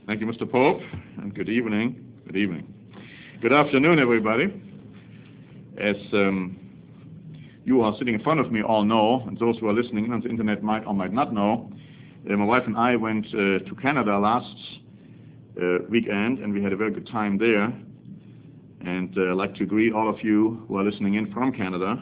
Thank you, Mr. Pope, and good evening. Good evening. Good afternoon, everybody. As you are sitting in front of me all know, and those who are listening on the internet might or might not know, my wife and I went to Canada last weekend, and we had a very good time there. And I'd like to greet all of you who are listening in from Canada.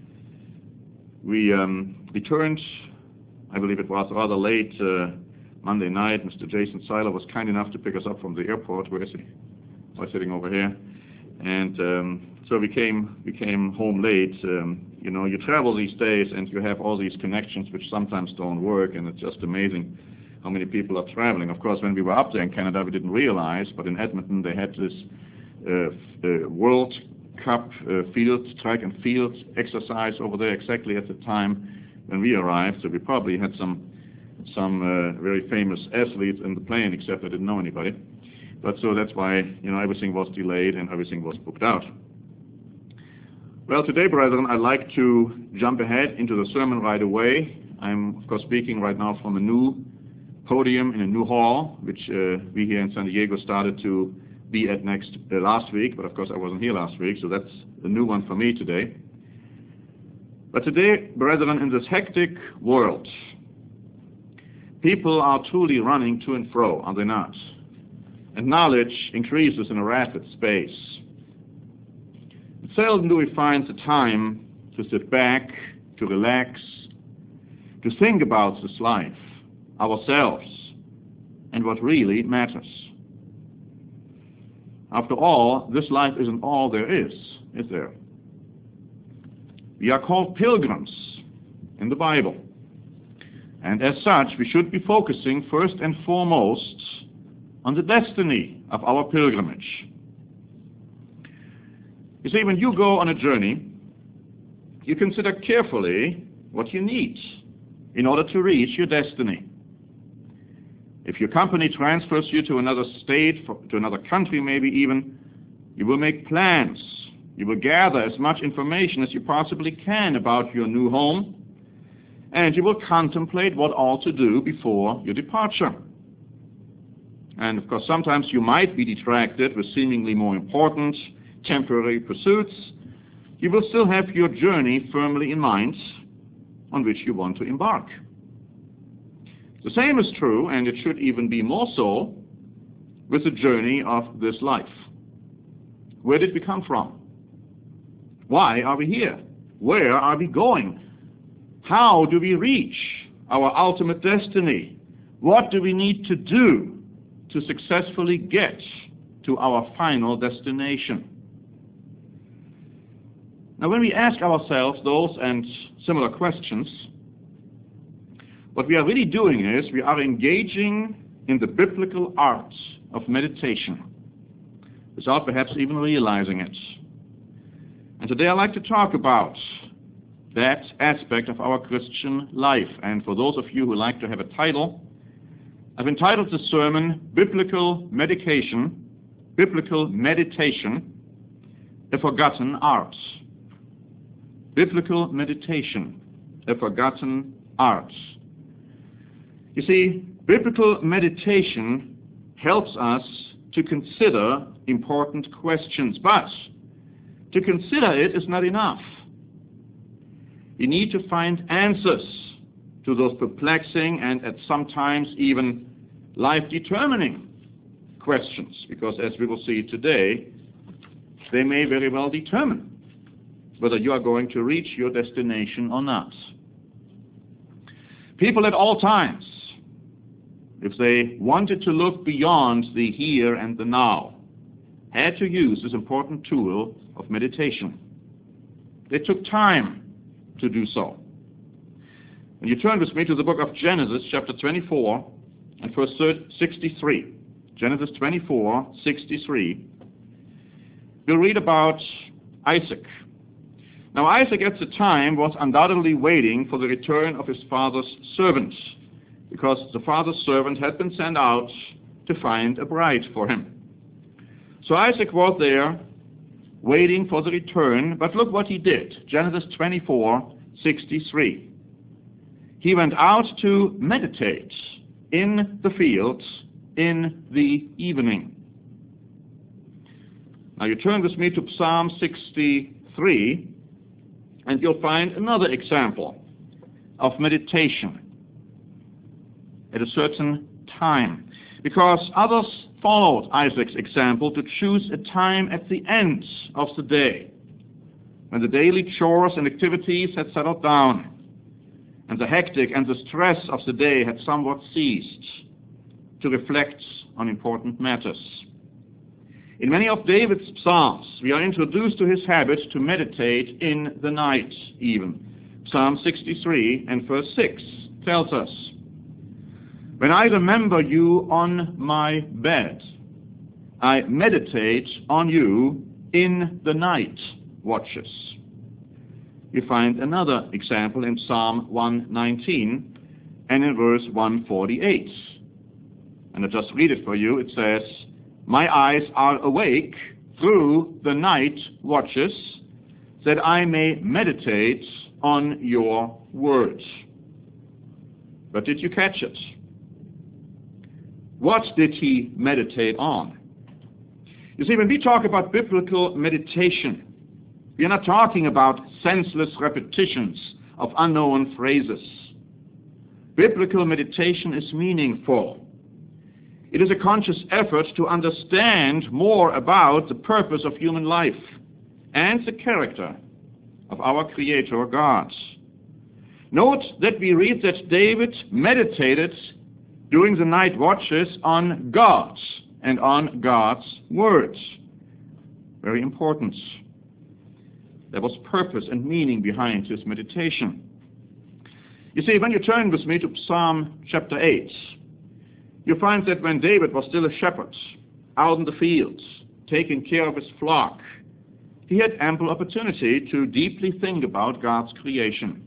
We returned, I believe it was rather late Monday night. Mr. Jason Seiler was kind enough to pick us up from the airport. Where is he? We're sitting over here. And so we came home late. You know, you travel these days and you have all these connections which sometimes don't work, and it's just amazing how many people are traveling. Of course, when we were up there in Canada, we didn't realize, but in Edmonton they had this World Cup track and field exercise over there exactly at the time when we arrived. So we probably had some very famous athletes in the plane, except I didn't know anybody. But so that's why, you know, everything was delayed and everything was booked out. Well, today, brethren, I'd like to jump ahead into the sermon right away. I'm, of course, speaking right now from a new podium in a new hall, which we here in San Diego started to be at last week, but of course I wasn't here last week, so that's the new one for me today. But today, brethren, in this hectic world, people are truly running to and fro, are they not? And knowledge increases in a rapid space. Seldom do we find the time to sit back, to relax, to think about this life, ourselves, and what really matters. After all, this life isn't all there is there? We are called pilgrims in the Bible. And as such, we should be focusing first and foremost on the destiny of our pilgrimage. You see, when you go on a journey, you consider carefully what you need in order to reach your destiny. If your company transfers you to another state, to another country maybe even, you will make plans. You will gather as much information as you possibly can about your new home, and you will contemplate what all to do before your departure. And of course, sometimes you might be distracted with seemingly more important temporary pursuits. You will still have your journey firmly in mind on which you want to embark. The same is true, and it should even be more so, with the journey of this life. Where did we come from? Why are we here? Where are we going? How do we reach our ultimate destiny? What do we need to do to successfully get to our final destination? Now, when we ask ourselves those and similar questions, what we are really doing is we are engaging in the biblical art of meditation without perhaps even realizing it. And today I'd like to talk about that aspect of our Christian life. And for those of you who like to have a title, I've entitled the sermon, Biblical Meditation, A Forgotten Art. Biblical Meditation, A Forgotten Art. You see, biblical meditation helps us to consider important questions, but to consider it is not enough. You need to find answers to those perplexing and at sometimes even life-determining questions, because as we will see today, they may very well determine whether you are going to reach your destination or not. People at all times, if they wanted to look beyond the here and the now, had to use this important tool of meditation. They took time to do so. When you turn with me to the book of Genesis, chapter 24, and verse 63, Genesis 24, 63, we'll read about Isaac. Now, Isaac at the time was undoubtedly waiting for the return of his father's servant, because the father's servant had been sent out to find a bride for him. So Isaac was there waiting for the return, but look what he did. Genesis 24, 63. He went out to meditate in the fields in the evening. Now you turn with me to Psalm 63, and you'll find another example of meditation at a certain time, because others followed Isaac's example to choose a time at the end of the day, when the daily chores and activities had settled down, and the hectic and the stress of the day had somewhat ceased, to reflect on important matters. In many of David's psalms, we are introduced to his habit to meditate in the night even. Psalm 63 and verse 6 tells us, "When I remember you on my bed, I meditate on you in the night watches." You find another example in Psalm 119 and in verse 148. And I just read it for you. It says, "My eyes are awake through the night watches, that I may meditate on your word." But did you catch it? What did he meditate on? You see, when we talk about biblical meditation, we are not talking about senseless repetitions of unknown phrases. Biblical meditation is meaningful. It is a conscious effort to understand more about the purpose of human life and the character of our Creator God. Note that we read that David meditated during the night watches on God and on God's words. Very important. There was purpose and meaning behind his meditation. You see, when you turn with me to Psalm chapter 8, you find that when David was still a shepherd, out in the fields, taking care of his flock, he had ample opportunity to deeply think about God's creation.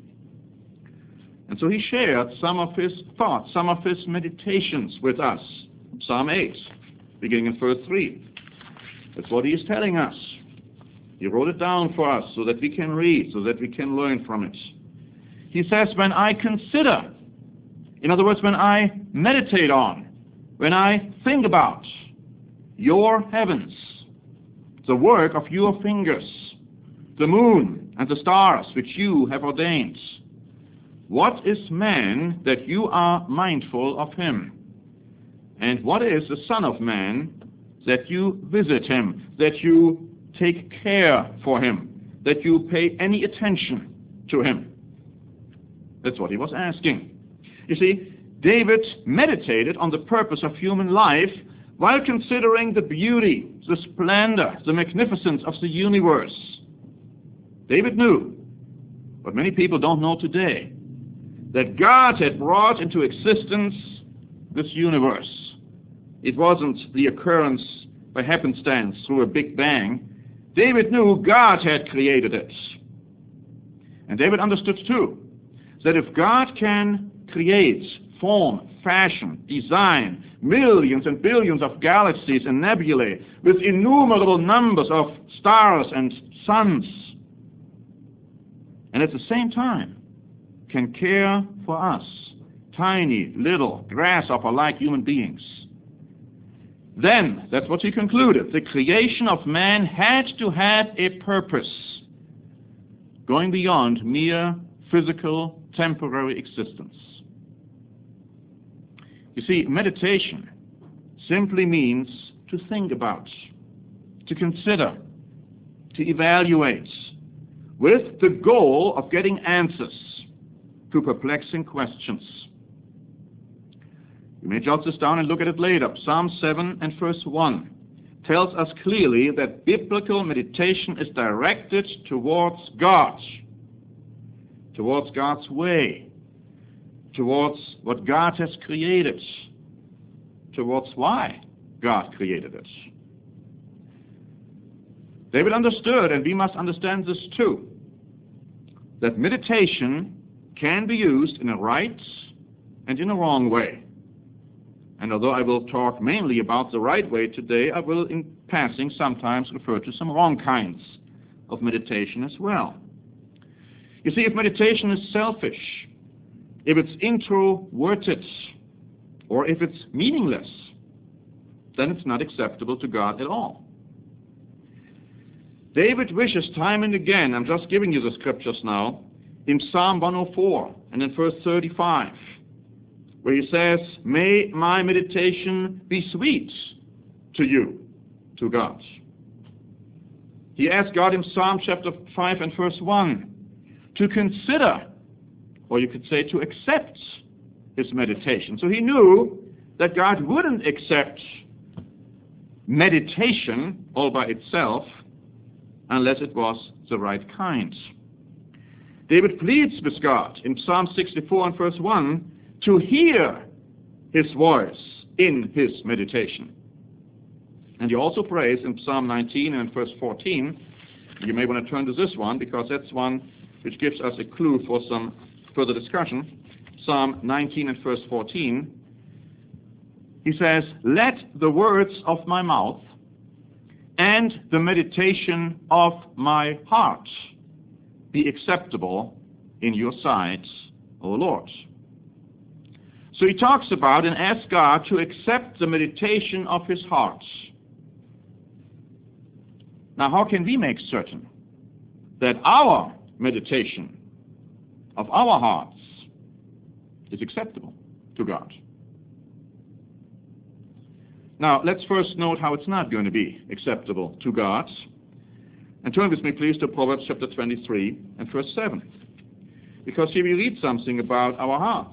And so he shared some of his thoughts, some of his meditations with us. Psalm 8, beginning in verse 3. That's what he is telling us. He wrote it down for us so that we can read, so that we can learn from it. He says, "When I consider," in other words, when I meditate on, when I think about your heavens, the work of your fingers, the moon and the stars which you have ordained, what is man that you are mindful of him? And what is the Son of Man that you visit him, that you take care for him, that you pay any attention to him? That's what he was asking. You see, David meditated on the purpose of human life while considering the beauty, the splendor, the magnificence of the universe. David knew, what many people don't know today, that God had brought into existence this universe. It wasn't the occurrence by happenstance through a big bang. David knew God had created it. And David understood too, that if God can create, form, fashion, design millions and billions of galaxies and nebulae with innumerable numbers of stars and suns, and at the same time can care for us, tiny, little, grasshopper-like human beings, then, that's what he concluded, the creation of man had to have a purpose going beyond mere physical, temporary existence. You see, meditation simply means to think about, to consider, to evaluate, with the goal of getting answers to perplexing questions. You may jot this down and look at it later. Psalm 7 and verse 1 tells us clearly that biblical meditation is directed towards God, towards God's way, towards what God has created, towards why God created it. David understood, and we must understand this too, that meditation can be used in a right and in a wrong way. And although I will talk mainly about the right way today, I will in passing sometimes refer to some wrong kinds of meditation as well. You see, if meditation is selfish, if it's introverted, or if it's meaningless, then it's not acceptable to God at all. David wishes time and again, I'm just giving you the scriptures now, in Psalm 104 and in verse 35, where he says, may my meditation be sweet to you, to God. He asked God in Psalm chapter 5 and verse 1 to consider, or you could say to accept his meditation. So he knew that God wouldn't accept meditation all by itself unless it was the right kind. David pleads with God in Psalm 64 and verse 1 to hear his voice in his meditation. And he also prays in Psalm 19 and verse 14. You may want to turn to this one because that's one which gives us a clue for some further discussion. Psalm 19 and verse 14. He says, let the words of my mouth and the meditation of my heart be acceptable in your sight, O Lord. So he talks about and asks God to accept the meditation of his heart. Now, how can we make certain that our meditation of our hearts is acceptable to God? Now, let's first note how it's not going to be acceptable to God. And turn with me, please, to Proverbs chapter 23 and verse 7. Because here we read something about our hearts.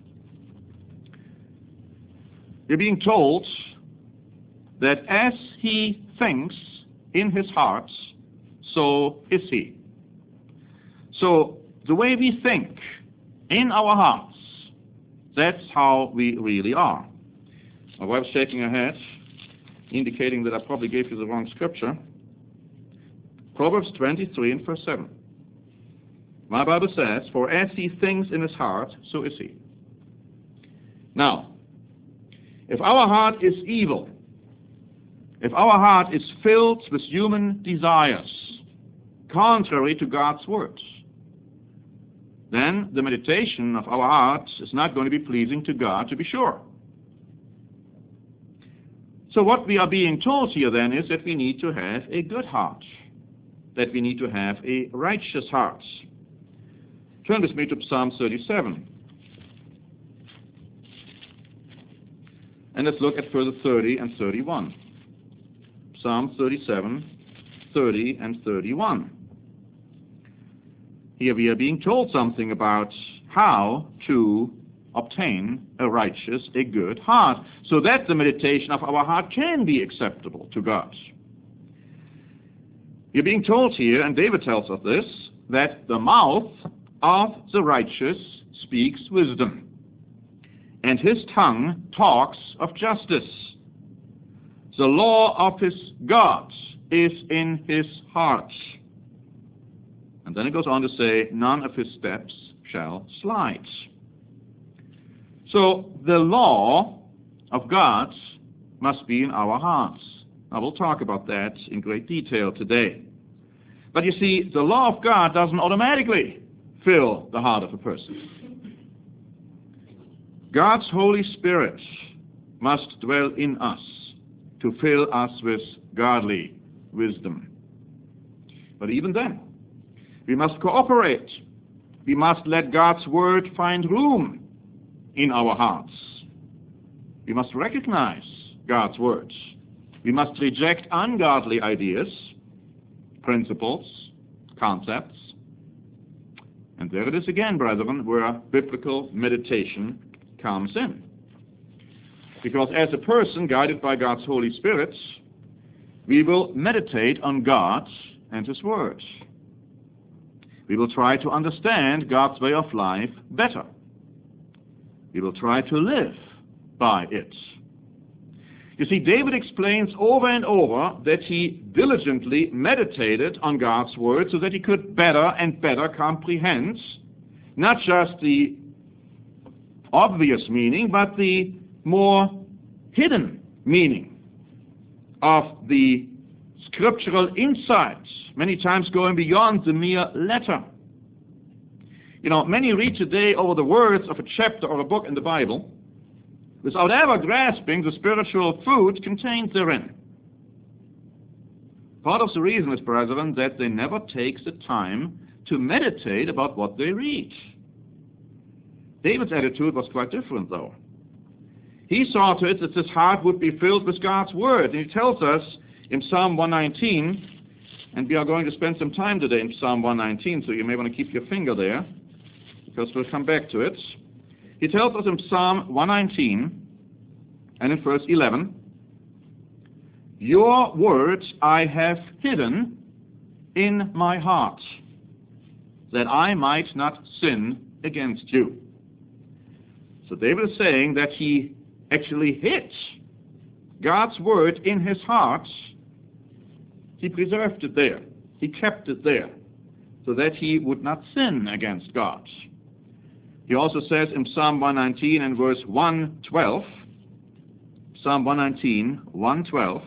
We're being told that as he thinks in his heart, so is he. So the way we think in our hearts, that's how we really are. My wife's shaking her head, indicating that I probably gave you the wrong scripture. Proverbs 23 and verse 7. My Bible says, for as he thinks in his heart, so is he. Now, if our heart is evil, if our heart is filled with human desires, contrary to God's words, then the meditation of our hearts is not going to be pleasing to God, to be sure. So what we are being told here then is that we need to have a good heart, that we need to have a righteous heart. Turn with me to Psalm 37. And let's look at verses 30 and 31. Psalm 37, 30 and 31. Here we are being told something about how to obtain a righteous, a good heart, so that the meditation of our heart can be acceptable to God. You're being told here, and David tells us this, that the mouth of the righteous speaks wisdom, and his tongue talks of justice. The law of his God is in his heart. And then it goes on to say, none of his steps shall slide. So the law of God must be in our hearts. Now we'll talk about that in great detail today. But you see, the law of God doesn't automatically fill the heart of a person. God's Holy Spirit must dwell in us to fill us with godly wisdom. But even then, we must cooperate. We must let God's word find room in our hearts. We must recognize God's words. We must reject ungodly ideas, principles, concepts. And there it is again, brethren, where biblical meditation comes in. Because as a person guided by God's Holy Spirit, we will meditate on God and his word. We will try to understand God's way of life better. We will try to live by it. You see, David explains over and over that he diligently meditated on God's word so that he could better and better comprehend not just the obvious meaning, but the more hidden meaning of the scriptural insights, many times going beyond the mere letter. You know, many read today over the words of a chapter or a book in the Bible, without ever grasping the spiritual food contained therein. Part of the reason is, brethren, that they never take the time to meditate about what they read. David's attitude was quite different, though. He saw to it that his heart would be filled with God's word. And he tells us in Psalm 119, and we are going to spend some time today in Psalm 119, so you may want to keep your finger there, because we'll come back to it. He tells us in Psalm 119, and in verse 11, "Your words I have hidden in my heart, that I might not sin against you." So David is saying that he actually hid God's word in his heart. He preserved it there. He kept it there so that he would not sin against God. He also says in Psalm 119 and verse 112, Psalm 119, 112,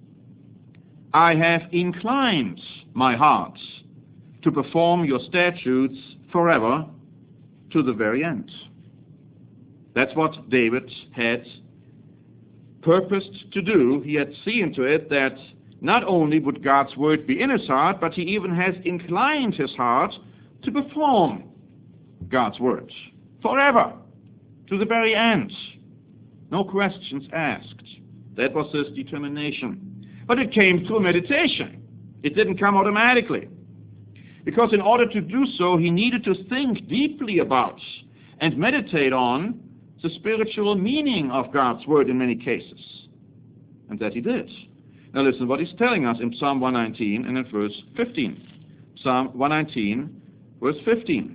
"I have inclined my heart to perform your statutes forever to the very end." That's what David had purposed to do. He had seen to it that not only would God's word be in his heart, but he even has inclined his heart to perform God's word forever, to the very end. No questions asked. That was his determination. But it came through meditation. It didn't come automatically. Because in order to do so, he needed to think deeply about and meditate on the spiritual meaning of God's word in many cases. And that he did. Now listen what he's telling us in Psalm 119 and in verse 15. Psalm 119, verse 15.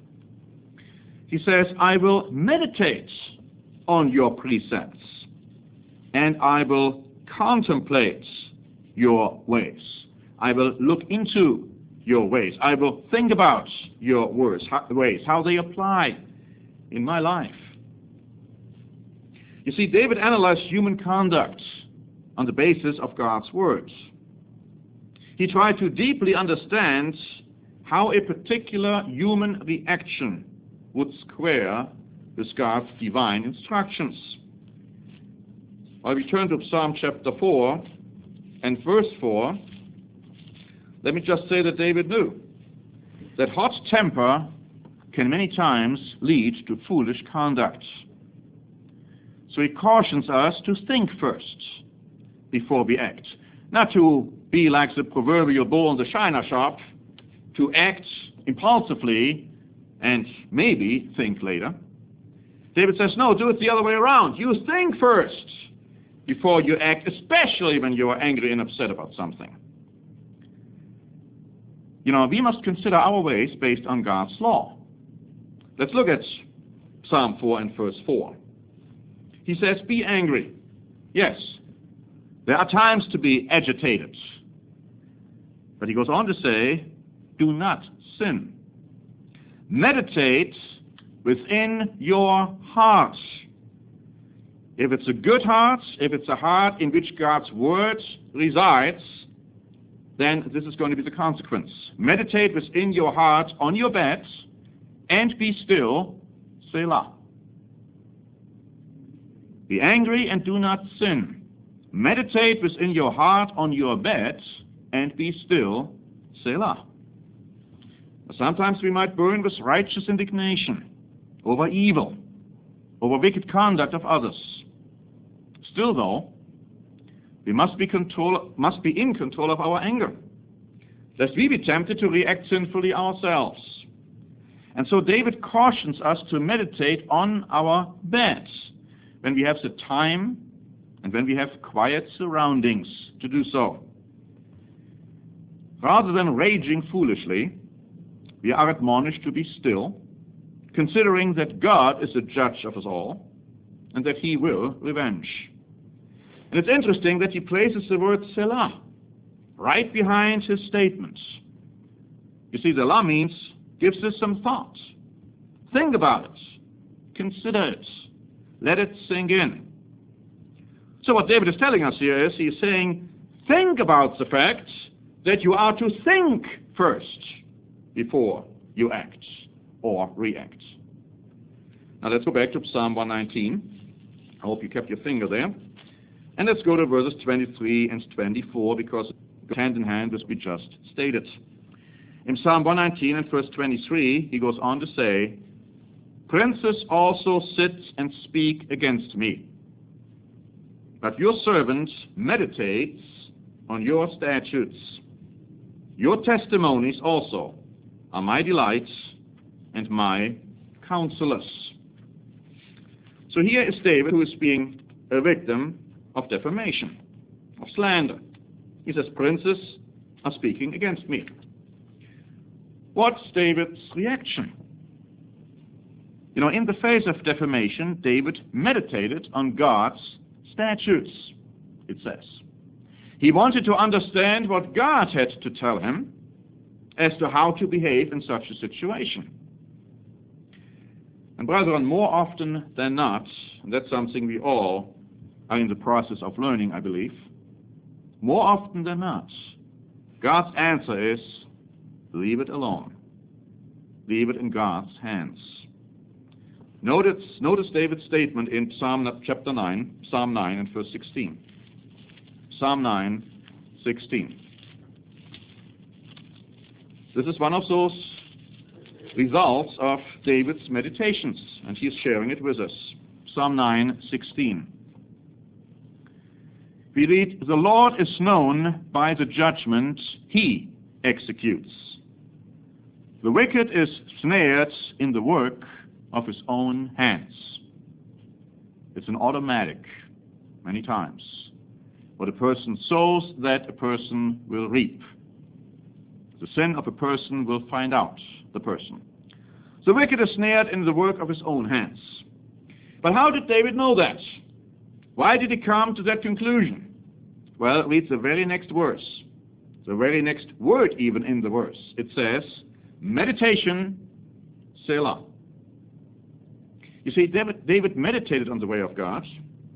He says, "I will meditate on your precepts, and I will contemplate your ways." I will look into your ways. I will think about your ways, how they apply in my life. You see, David analyzed human conduct on the basis of God's word. He tried to deeply understand how a particular human reaction would square with God's divine instructions. While we turn to Psalm chapter 4 and verse 4, let me just say that David knew that hot temper can many times lead to foolish conduct. So he cautions us to think first before we act. Not to be like the proverbial bull in the china shop, to act impulsively and maybe think later. David says, no, do it the other way around. You think first before you act, especially when you are angry and upset about something. You know, we must consider our ways based on God's law. Let's look at Psalm 4 and verse 4. He says, be angry. Yes, there are times to be agitated. But he goes on to say, do not sin. Meditate within your heart. If it's a good heart, if it's a heart in which God's word resides, then this is going to be the consequence. Meditate within your heart on your bed and be still, Selah. Be angry and do not sin. Meditate within your heart on your bed and be still, Selah. Sometimes we might burn with righteous indignation over evil, over wicked conduct of others. Still, though, we must be in control of our anger, lest we be tempted to react sinfully ourselves. And so David cautions us to meditate on our beds when we have the time and when we have quiet surroundings to do so. Rather than raging foolishly, we are admonished to be still, considering that God is the judge of us all and that he will revenge. And it's interesting that he places the word Selah right behind his statement. You see, Selah means gives us some thought. Think about it. Consider it. Let it sink in. So what David is telling us here is he's saying, think about the fact that you are to think first before you act or react. Now let's go back to Psalm 119 I hope you kept your finger there. And let's go to verses 23 and 24, because it goes hand in hand with what we just stated. In Psalm 119 and verse 23, he goes on to say, "Princes also sit and speak against me, but your servant meditates on your statutes. Your testimonies also are my delight and my counselors." So here is David, who is being a victim of defamation, of slander. He says, princes are speaking against me. What's David's reaction? In the face of defamation, David meditated on God's statutes, it says. He wanted to understand what God had to tell him as to how to behave in such a situation. And brethren, more often than not, and that's something we all are in the process of learning, I believe, more often than not, God's answer is, leave it alone. Leave it in God's hands. Notice David's statement in Psalm 9 and verse 16. Psalm 9, 16. This is one of those results of David's meditations, and he's sharing it with us. Psalm 9, 16. We read, "The Lord is known by the judgment he executes. The wicked is snared in the work of his own hands." It's an automatic, many times. What a person sows, that a person will reap. The sin of a person will find out the person. The wicked is snared in the work of his own hands. But how did David know that? Why did he come to that conclusion? Well, read the very next verse. The very next word even in the verse. It says, meditation, Selah. You see, David meditated on the way of God.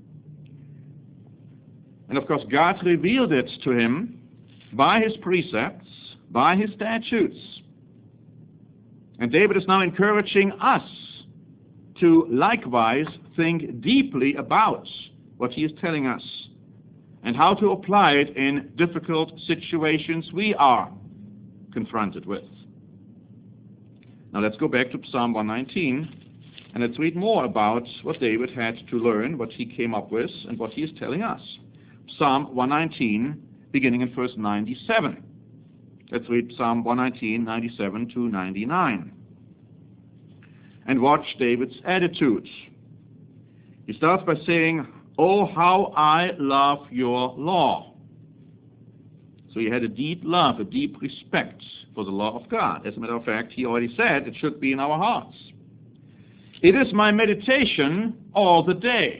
And of course, God revealed it to him by his precepts, by his statutes. And David is now encouraging us to likewise think deeply about what he is telling us and how to apply it in difficult situations we are confronted with. Now let's go back to Psalm 119 and let's read more about what David had to learn, what he came up with, and what he is telling us. Psalm 119, beginning in verse 97. Let's read Psalm 119, 97 to 99. And watch David's attitude. He starts by saying, "Oh, how I love your law." So he had a deep love, a deep respect for the law of God. As a matter of fact, he already said it should be in our hearts. "It is my meditation all the day.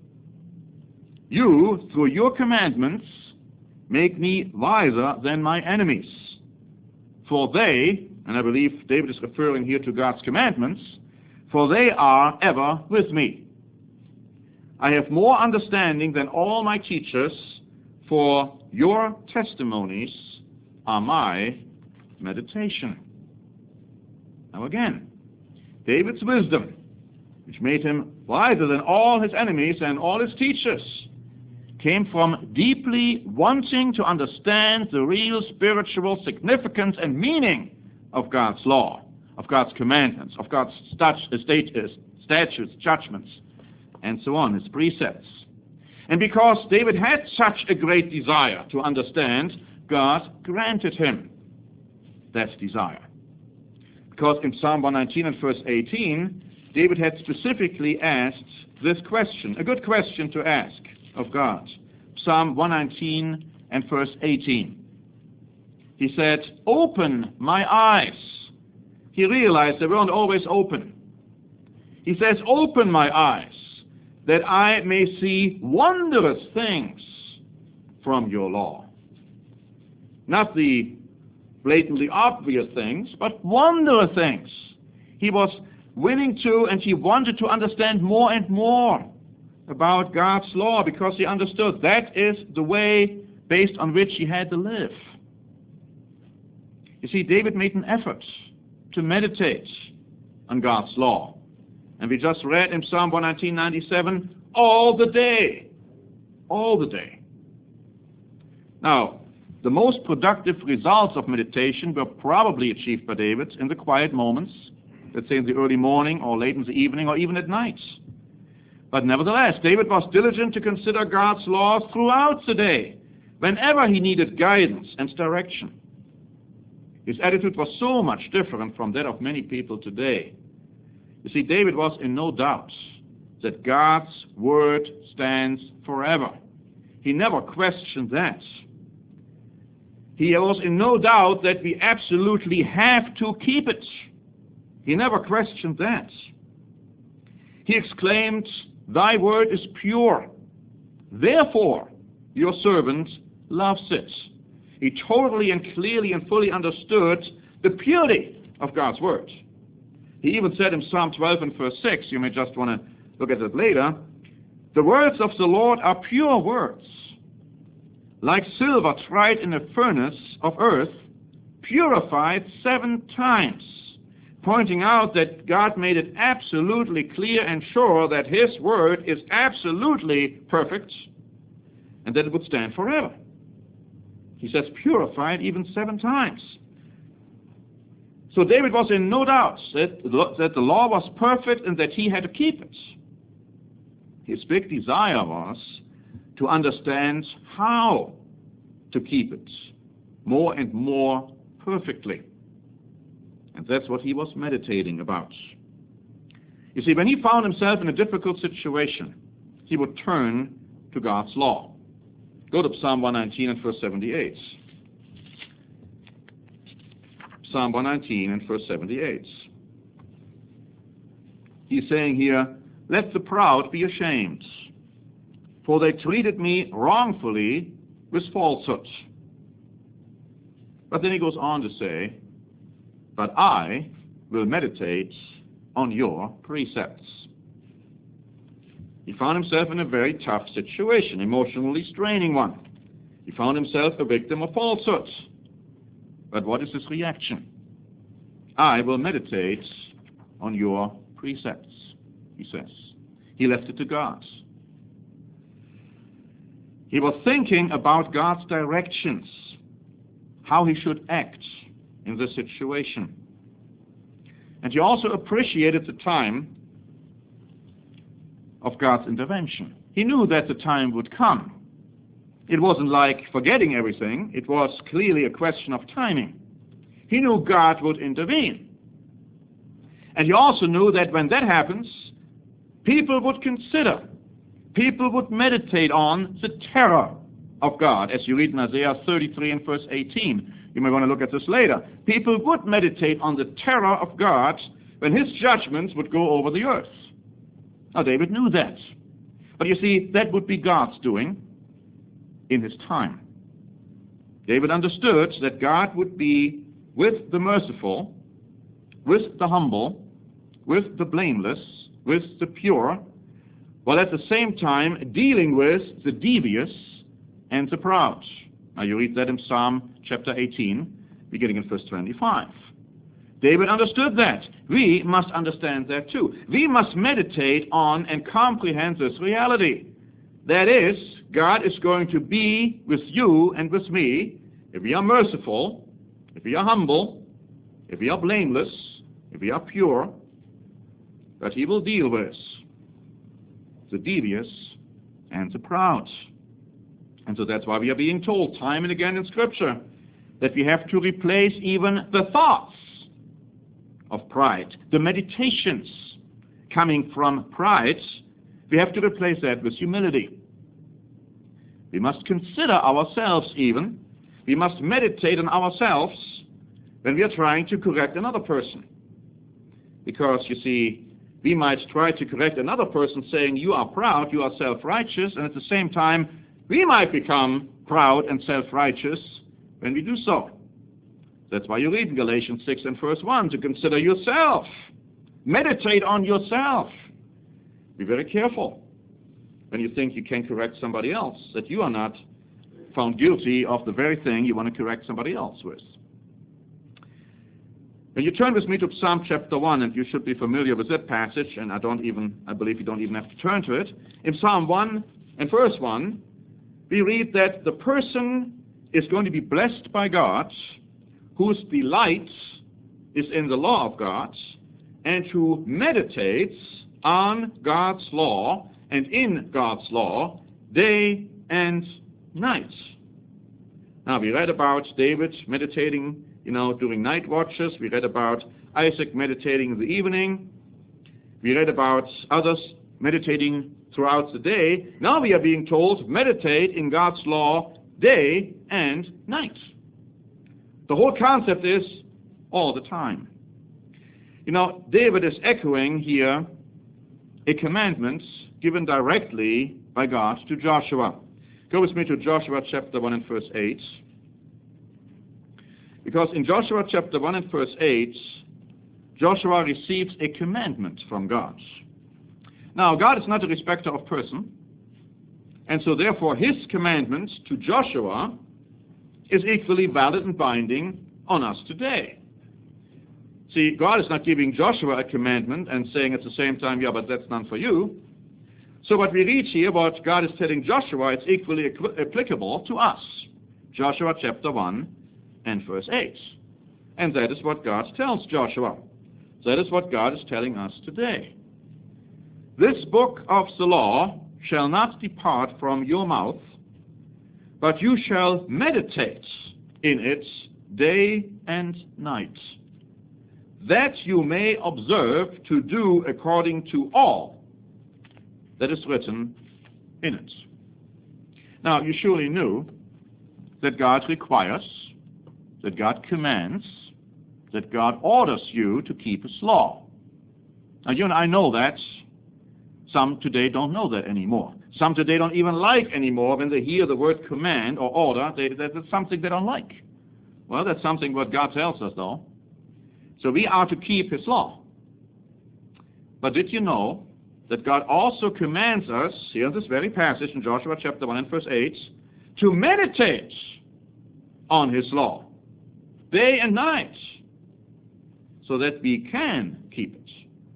You, through your commandments, make me wiser than my enemies. For they," and I believe David is referring here to God's commandments, "for they are ever with me. I have more understanding than all my teachers, for your testimonies are my meditation." Now again, David's wisdom, which made him wiser than all his enemies and all his teachers, came from deeply wanting to understand the real spiritual significance and meaning of God's law, of God's commandments, of God's statutes, judgments, and so on, his precepts. And because David had such a great desire to understand, God granted him that desire. Because in Psalm 119 and verse 18, David had specifically asked this question, a good question to ask of God. Psalm 119 and verse 18. He said, "Open my eyes." He realized they weren't always open. He says, "Open my eyes, that I may see wondrous things from your law." Not the blatantly obvious things, but wondrous things. He was willing to and he wanted to understand more and more about God's law because he understood that is the way based on which he had to live. You see, David made an effort to meditate on God's law. And we just read in Psalm 119, 97, all the day. All the day. Now, the most productive results of meditation were probably achieved by David in the quiet moments, let's say in the early morning or late in the evening or even at night. But nevertheless, David was diligent to consider God's laws throughout the day, whenever he needed guidance and direction. His attitude was so much different from that of many people today. You see, David was in no doubt that God's word stands forever. He never questioned that. He was in no doubt that we absolutely have to keep it. He never questioned that. He exclaimed, "Thy word is pure. Therefore, your servant loves it." He totally and clearly and fully understood the purity of God's word. He even said in Psalm 12 and verse 6, you may just want to look at it later, "The words of the Lord are pure words, like silver tried in a furnace of earth, purified 7 times, pointing out that God made it absolutely clear and sure that his word is absolutely perfect and that it would stand forever. He says purified even 7 times. So David was in no doubt that the law was perfect and that he had to keep it. His big desire was to understand how to keep it more and more perfectly. And that's what he was meditating about. You see, when he found himself in a difficult situation, he would turn to God's law. Go to Psalm 119 and verse 78. Psalm 119 and verse 78. He's saying here, "Let the proud be ashamed, for they treated me wrongfully with falsehood." But then he goes on to say, "But I will meditate on your precepts." He found himself in a very tough situation, emotionally straining one. He found himself a victim of falsehood. But what is his reaction? "I will meditate on your precepts," he says. He left it to God. He was thinking about God's directions, how he should act in this situation. And he also appreciated the time of God's intervention. He knew that the time would come. It wasn't like forgetting everything. It was clearly a question of timing. He knew God would intervene. And he also knew that when that happens, people would consider, people would meditate on the terror of God, as you read in Isaiah 33 and verse 18. You may want to look at this later. People would meditate on the terror of God when his judgments would go over the earth. Now, David knew that. But you see, that would be God's doing in his time. David understood that God would be with the merciful, with the humble, with the blameless, with the pure, while at the same time dealing with the devious and the proud. Now you read that in Psalm chapter 18, beginning in verse 25. David understood that. We must understand that too. We must meditate on and comprehend this reality. That is, God is going to be with you and with me if we are merciful, if we are humble, if we are blameless, if we are pure, that he will deal with the devious and the proud. And so that's why we are being told time and again in Scripture that we have to replace even the thoughts of pride, the meditations coming from pride. We have to replace that with humility. We must consider ourselves even. We must meditate on ourselves when we are trying to correct another person. Because, you see, we might try to correct another person saying, "You are proud, you are self-righteous," and at the same time, we might become proud and self-righteous when we do so. That's why you read in Galatians 6 and verse 1 to consider yourself. Meditate on yourself. Be very careful when you think you can correct somebody else, that you are not found guilty of the very thing you want to correct somebody else with. When you turn with me to Psalm chapter 1, and you should be familiar with that passage, and I believe you don't even have to turn to it. In Psalm 1 and verse 1, we read that the person is going to be blessed by God, whose delight is in the law of God, and who meditates on God's law and in God's law day and night. Now, we read about David meditating, during night watches. We read about Isaac meditating in the evening. We read about others meditating throughout the day. Now we are being told, meditate in God's law day and night. The whole concept is all the time. David is echoing here a commandment given directly by God to Joshua. Go with me to Joshua chapter 1 and verse 8. Because in Joshua chapter 1 and verse 8, Joshua receives a commandment from God. Now, God is not a respecter of person, and so therefore his commandment to Joshua is equally valid and binding on us today. See, God is not giving Joshua a commandment and saying at the same time, yeah, but that's none for you. So what we read here, what God is telling Joshua, it's equally applicable to us. Joshua chapter 1 and verse 8. And that is what God tells Joshua. That is what God is telling us today. This book of the law shall not depart from your mouth, but you shall meditate in it day and night, that you may observe to do according to all that is written in it. Now, you surely knew that God requires, that God commands, that God orders you to keep his law. Now, you and I know that. Some today don't know that anymore. Some today don't even like anymore when they hear the word command or order. That's something they don't like. Well, that's something what God tells us, though. So we are to keep his law. But did you know that God also commands us, here in this very passage in Joshua chapter 1 and verse 8, to meditate on his law day and night, so that we can keep it.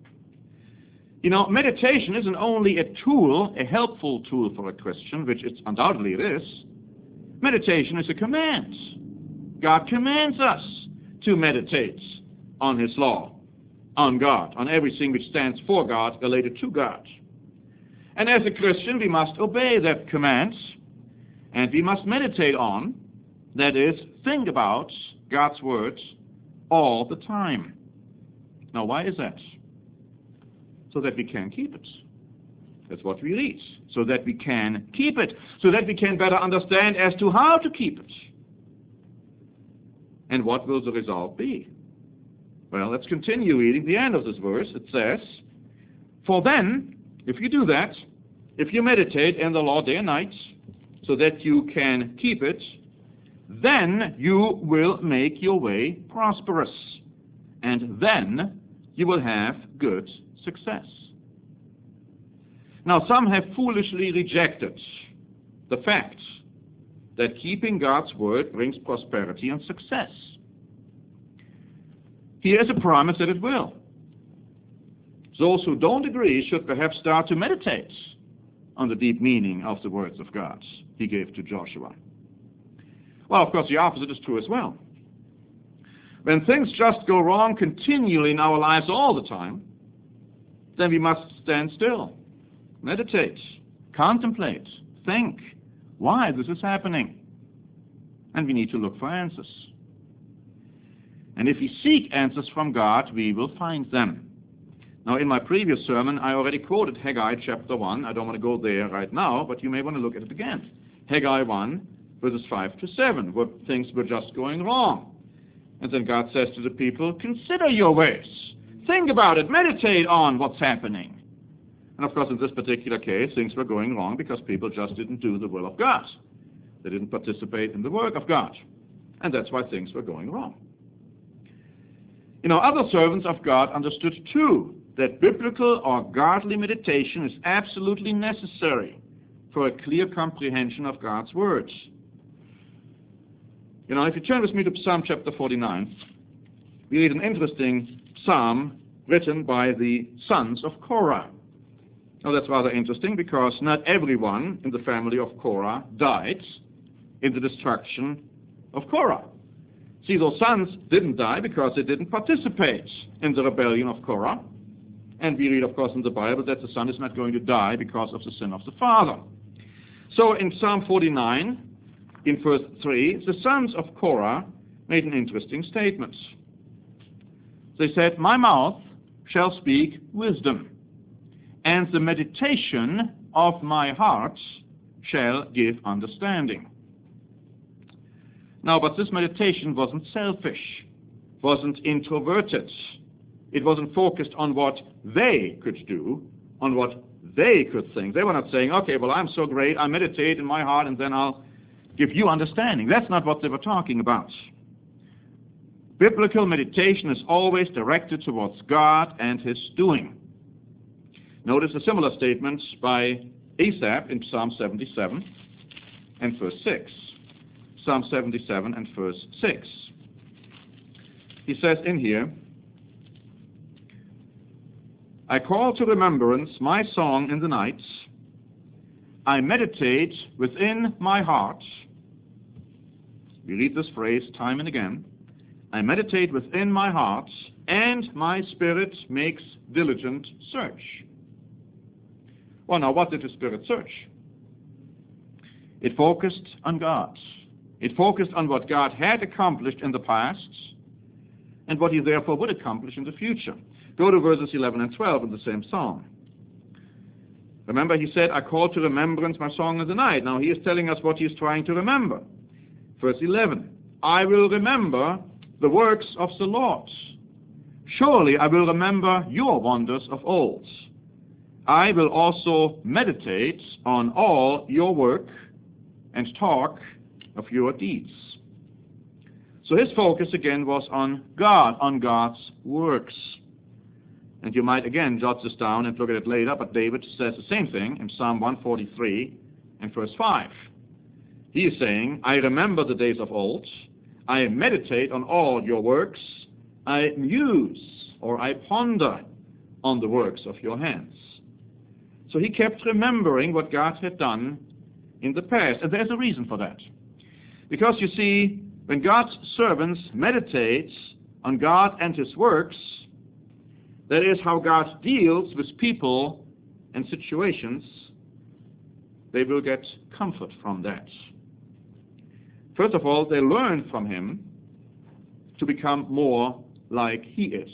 Meditation isn't only a tool, a helpful tool for a Christian, which undoubtedly it is. Meditation is a command. God commands us to meditate on his law, on God, on everything which stands for God, related to God. And as a Christian, we must obey that command, and we must meditate on, that is, think about God's words all the time. Now, why is that? So that we can keep it. That's what we read. So that we can keep it. So that we can better understand as to how to keep it. And what will the result be? Well, let's continue reading the end of this verse. It says, for then, if you do that, if you meditate in the law day and night, so that you can keep it, then you will make your way prosperous. And then you will have good success. Now, some have foolishly rejected the fact that keeping God's word brings prosperity and success. Here is a promise that it will. Those who don't agree should perhaps start to meditate on the deep meaning of the words of God he gave to Joshua. Well, of course, the opposite is true as well. When things just go wrong continually in our lives all the time, then we must stand still, meditate, contemplate, think why this is happening. And we need to look for answers. And if we seek answers from God, we will find them. Now, in my previous sermon, I already quoted Haggai chapter 1. I don't want to go there right now, but you may want to look at it again. Haggai 1, verses 5 to 7, where things were just going wrong. And then God says to the people, consider your ways. Think about it. Meditate on what's happening. And of course, in this particular case, things were going wrong because people just didn't do the will of God. They didn't participate in the work of God. And that's why things were going wrong. Other servants of God understood too that biblical or godly meditation is absolutely necessary for a clear comprehension of God's words. If you turn with me to Psalm chapter 49, we read an interesting psalm written by the sons of Korah. Now that's rather interesting because not everyone in the family of Korah died in the destruction of Korah. See, those sons didn't die because they didn't participate in the rebellion of Korah. And we read, of course, in the Bible that the son is not going to die because of the sin of the father. So in Psalm 49, in verse 3, the sons of Korah made an interesting statement. They said, "My mouth shall speak wisdom, and the meditation of my heart shall give understanding." Now, but this meditation wasn't selfish, wasn't introverted. It wasn't focused on what they could do, on what they could think. They were not saying, "Okay, well, I'm so great, I meditate in my heart, and then I'll give you understanding." That's not what they were talking about. Biblical meditation is always directed towards God and His doing. Notice a similar statement by Asaph in Psalm 77 and verse 6. Psalm 77 and verse 6. He says in here, "I call to remembrance my song in the nights. I meditate within my heart." We read this phrase time and again. "I meditate within my heart, and my spirit makes diligent search." Well, now, what did the Spirit search? It focused on God. It focused on what God had accomplished in the past and what He therefore would accomplish in the future. Go to verses 11 and 12 in the same psalm. Remember, he said, "I call to remembrance my song in the night." Now, he is telling us what he is trying to remember. Verse 11, "I will remember the works of the Lord. Surely I will remember your wonders of old. I will also meditate on all your work and talk of your deeds." So his focus again was on God, on God's works. And you might again jot this down and look at it later, but David says the same thing in Psalm 143 and verse 5. He is saying, "I remember the days of old. I meditate on all your works. I muse, or I ponder on the works of your hands." So he kept remembering what God had done in the past. And there's a reason for that. Because you see, when God's servants meditate on God and His works, that is how God deals with people and situations, they will get comfort from that. First of all, they learn from Him to become more like He is.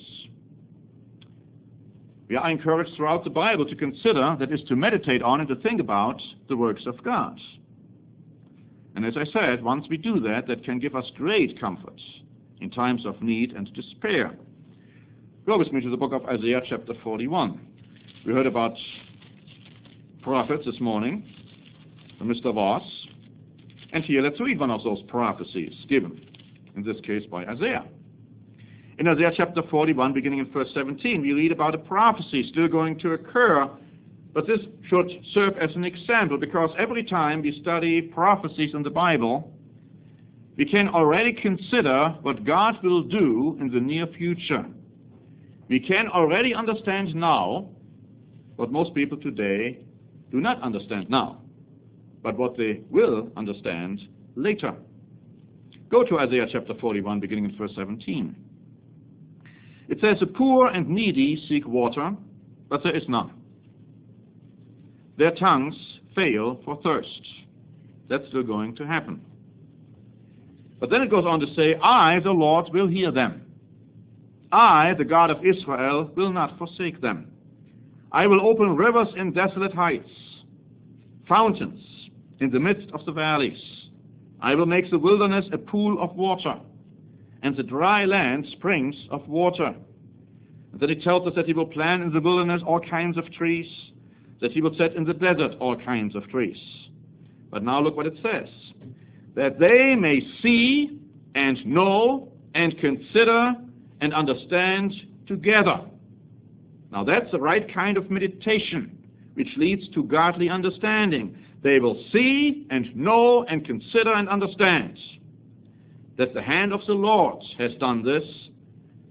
We are encouraged throughout the Bible to consider, that is, to meditate on and to think about the works of God. And as I said, once we do that, that can give us great comfort in times of need and despair. Go with me to the book of Isaiah chapter 41. We heard about prophets this morning from Mr. Voss. And here let's read one of those prophecies given, in this case by Isaiah. In Isaiah chapter 41, beginning in verse 17, we read about a prophecy still going to occur, but this should serve as an example, because every time we study prophecies in the Bible, we can already consider what God will do in the near future. We can already understand now what most people today do not understand now, but what they will understand later. Go to Isaiah chapter 41, beginning in verse 17. It says, "The poor and needy seek water, but there is none. Their tongues fail for thirst." That's still going to happen. But then it goes on to say, "I, the Lord, will hear them. I, the God of Israel, will not forsake them. I will open rivers in desolate heights, fountains in the midst of the valleys. I will make the wilderness a pool of water, and the dry land springs of water." And then he tells us that he will plant in the wilderness all kinds of trees, that he will set in the desert all kinds of trees. But now look what it says. "That they may see and know and consider and understand together." Now that's the right kind of meditation, which leads to godly understanding. They will see and know and consider and understand that the hand of the Lord has done this,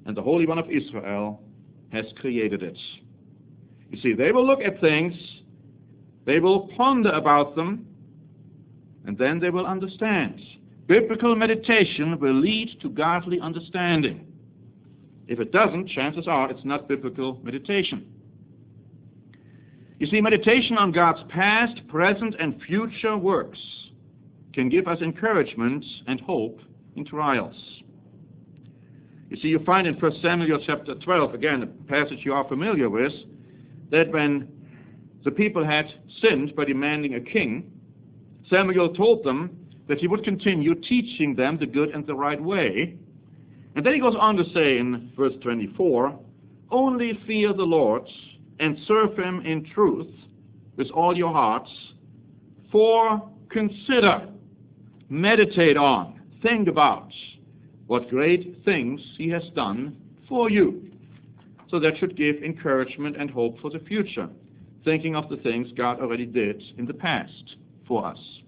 and the Holy One of Israel has created it. You see, they will look at things, they will ponder about them, and then they will understand. Biblical meditation will lead to godly understanding. If it doesn't, chances are it's not biblical meditation. You see, meditation on God's past, present, and future works can give us encouragement and hope in trials. You see, you find in 1 Samuel chapter 12, again, a passage you are familiar with, that when the people had sinned by demanding a king, Samuel told them that he would continue teaching them the good and the right way. And then he goes on to say in verse 24, "Only fear the Lord and serve him in truth with all your hearts, for consider, meditate on, think about what great things he has done for you." So that should give encouragement and hope for the future, thinking of the things God already did in the past for us.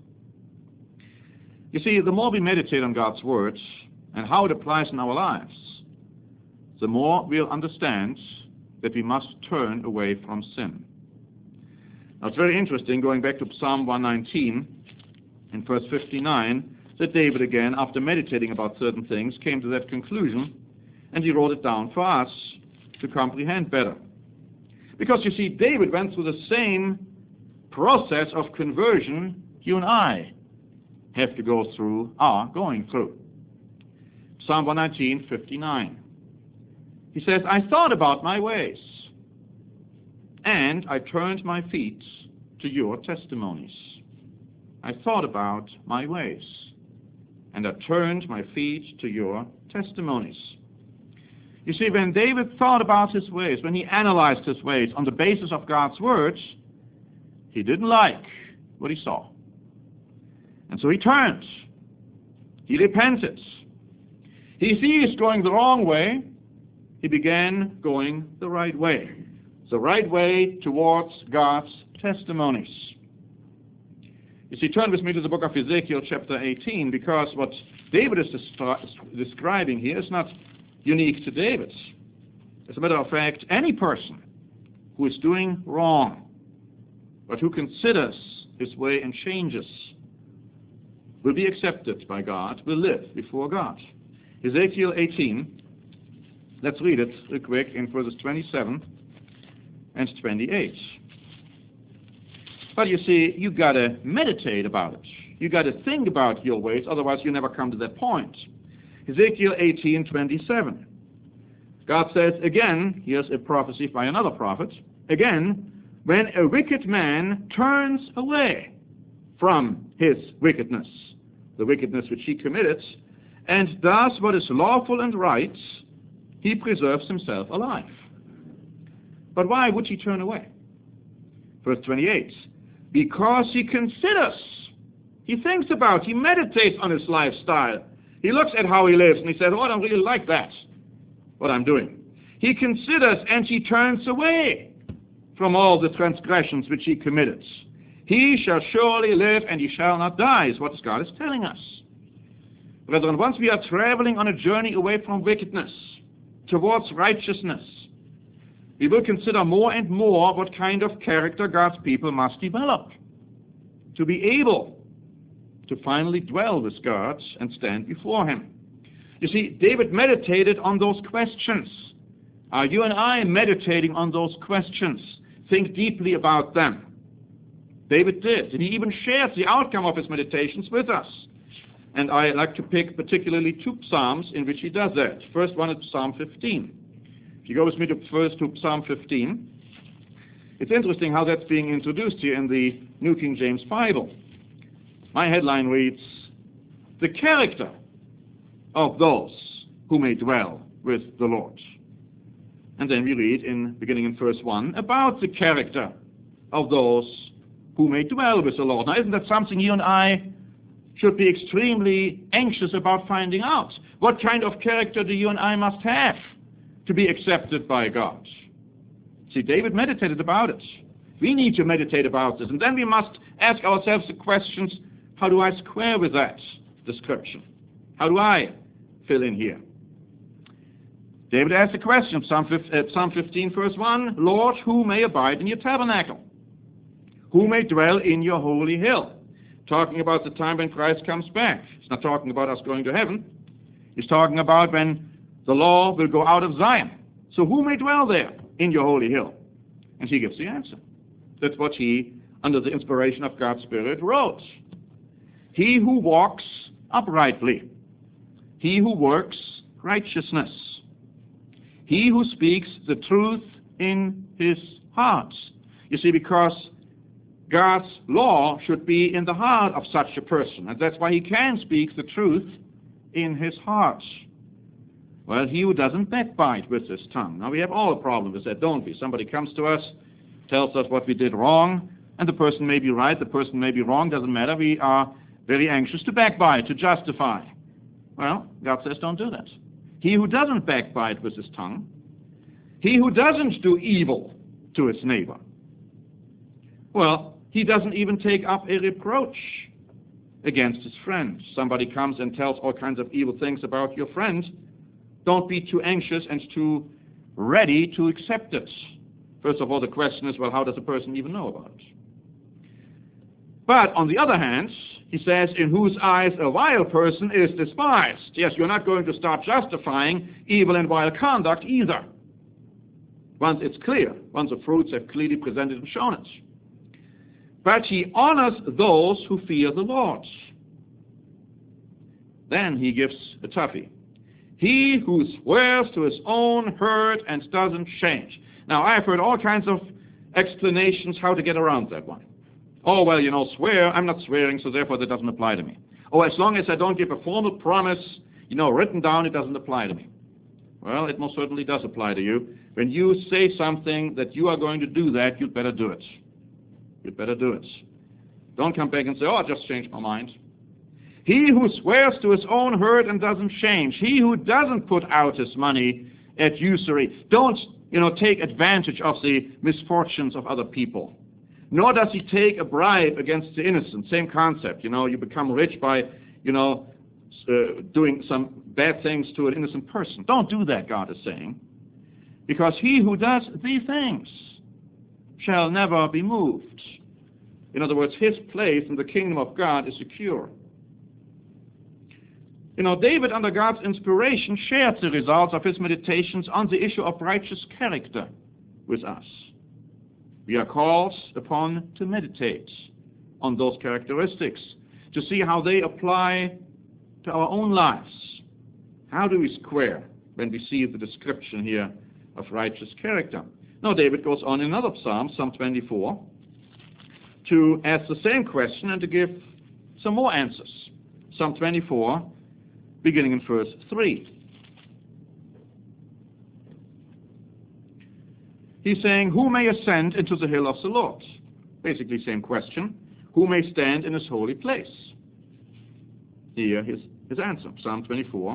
You see, the more we meditate on God's Word and how it applies in our lives, the more we'll understand that we must turn away from sin. Now, it's very interesting, going back to Psalm 119, in verse 59, that David again, after meditating about certain things, came to that conclusion, and he wrote it down for us to comprehend better. Because, you see, David went through the same process of conversion you and I have to go through, are going through. Psalm 119, 59. He says, "I thought about my ways, and I turned my feet to your testimonies." I thought about my ways, and I turned my feet to your testimonies. You see, when David thought about his ways, when he analyzed his ways on the basis of God's words, he didn't like what he saw. And so he turned. He repented. He ceased going the wrong way. He began going the right way towards God's testimonies. You see, turn with me to the book of Ezekiel chapter 18, because what David is describing here is not unique to David. As a matter of fact, any person who is doing wrong, but who considers his way and changes, will be accepted by God, will live before God. Ezekiel 18, let's read it real quick in verses 27 and 28. But you see, you've got to meditate about it. You've got to think about your ways, otherwise you never come to that point. Ezekiel 18, 27. God says again, here's a prophecy by another prophet, again, "When a wicked man turns away from his wickedness," the wickedness which he committed, "and does what is lawful and right, he preserves himself alive." But why would he turn away? Verse 28, "Because he considers," he thinks about, he meditates on his lifestyle. He looks at how he lives and he says, "Oh, I don't really like that, what I'm doing." He considers and he turns away from all the transgressions which he committed. "He shall surely live and he shall not die," is what God is telling us. Brethren, once we are traveling on a journey away from wickedness towards righteousness, we will consider more and more what kind of character God's people must develop to be able to finally dwell with God and stand before him. You see, David meditated on those questions. Are you and I meditating on those questions? Think deeply about them. David did, and he even shared the outcome of his meditations with us. And I like to pick particularly two psalms in which he does that. First one is Psalm 15. If you go with me first to Psalm 15, it's interesting how that's being introduced here in the New King James Bible. My headline reads, "The character of those who may dwell with the Lord." And then we read, beginning in verse 1, about the character of those who may dwell with the Lord. Now, isn't that something you and I should be extremely anxious about finding out? What kind of character do you and I must have to be accepted by God? See, David meditated about it. We need to meditate about this. And then we must ask ourselves the questions, how do I square with that description? How do I fill in here? David asked the question, Psalm 15, verse 1, Lord, who may abide in your tabernacle? Who may dwell in your holy hill? Talking about the time when Christ comes back. He's not talking about us going to heaven. He's talking about when the law will go out of Zion. So who may dwell there in your holy hill? And he gives the answer. That's what he, under the inspiration of God's Spirit, wrote. He who walks uprightly. He who works righteousness. He who speaks the truth in his heart. You see, because God's law should be in the heart of such a person, and that's why he can speak the truth in his heart. Well, he who doesn't backbite with his tongue. Now, we have all a problem with that, don't we? Somebody comes to us, tells us what we did wrong, and the person may be right, the person may be wrong, doesn't matter. We are very anxious to backbite, to justify. Well, God says don't do that. He who doesn't backbite with his tongue, he who doesn't do evil to his neighbor, well, he doesn't even take up a reproach against his friend. Somebody comes and tells all kinds of evil things about your friend. Don't be too anxious and too ready to accept it. First of all, the question is, well, how does a person even know about it? But on the other hand, he says, in whose eyes a vile person is despised. Yes, you're not going to start justifying evil and vile conduct either. Once it's clear, once the fruits have clearly presented and shown it. But he honors those who fear the Lord. Then he gives a toughie. He who swears to his own hurt and doesn't change. Now, I've heard all kinds of explanations how to get around that one. Oh, well, swear. I'm not swearing, so therefore that doesn't apply to me. Oh, as long as I don't give a formal promise, written down, it doesn't apply to me. Well, it most certainly does apply to you. When you say something that you are going to do that, you'd better do it. You'd better do it. Don't come back and say, oh, I just changed my mind. He who swears to his own hurt and doesn't change. He who doesn't put out his money at usury. Don't, take advantage of the misfortunes of other people. Nor does he take a bribe against the innocent. Same concept. You become rich by, doing some bad things to an innocent person. Don't do that, God is saying. Because he who does these things shall never be moved. In other words, his place in the kingdom of God is secure. David, under God's inspiration, shared the results of his meditations on the issue of righteous character with us. We are called upon to meditate on those characteristics, to see how they apply to our own lives. How do we square when we see the description here of righteous character? Now, David goes on in another psalm, Psalm 24, to ask the same question and to give some more answers. Psalm 24, beginning in verse 3. He's saying, who may ascend into the hill of the Lord? Basically, same question. Who may stand in his holy place? Here, his answer, Psalm 24,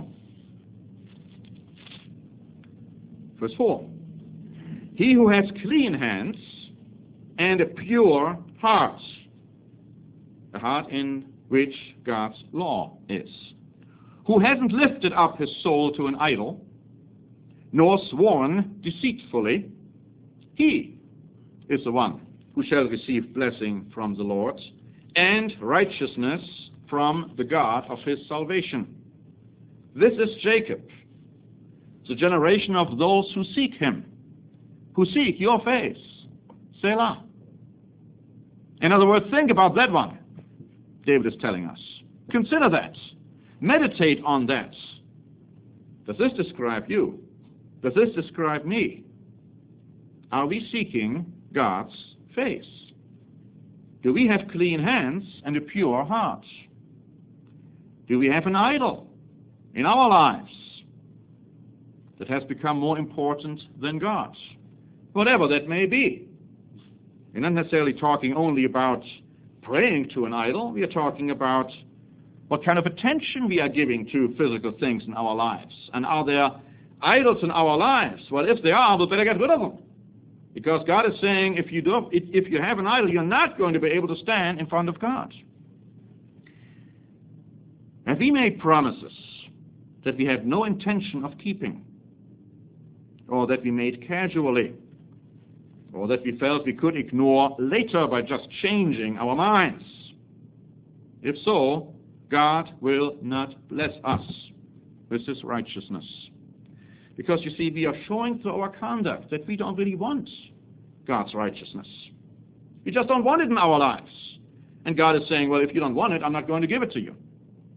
verse 4. He who has clean hands and a pure heart, a heart in which God's law is, who hasn't lifted up his soul to an idol, nor sworn deceitfully, he is the one who shall receive blessing from the Lord and righteousness from the God of his salvation. This is Jacob, the generation of those who seek him, who seek your face. Selah. In other words, think about that one, David is telling us. Consider that. Meditate on that. Does this describe you? Does this describe me? Are we seeking God's face? Do we have clean hands and a pure heart? Do we have an idol in our lives that has become more important than God? Whatever that may be. We're not necessarily talking only about praying to an idol. We are talking about what kind of attention we are giving to physical things in our lives. And are there idols in our lives? Well, if there are, we better get rid of them. Because God is saying, if you have an idol, you're not going to be able to stand in front of God. And we made promises that we have no intention of keeping. or that we made casually, or that we felt we could ignore later by just changing our minds. If so, God will not bless us with His righteousness. Because, you see, we are showing through our conduct that we don't really want God's righteousness. We just don't want it in our lives. And God is saying, well, if you don't want it, I'm not going to give it to you.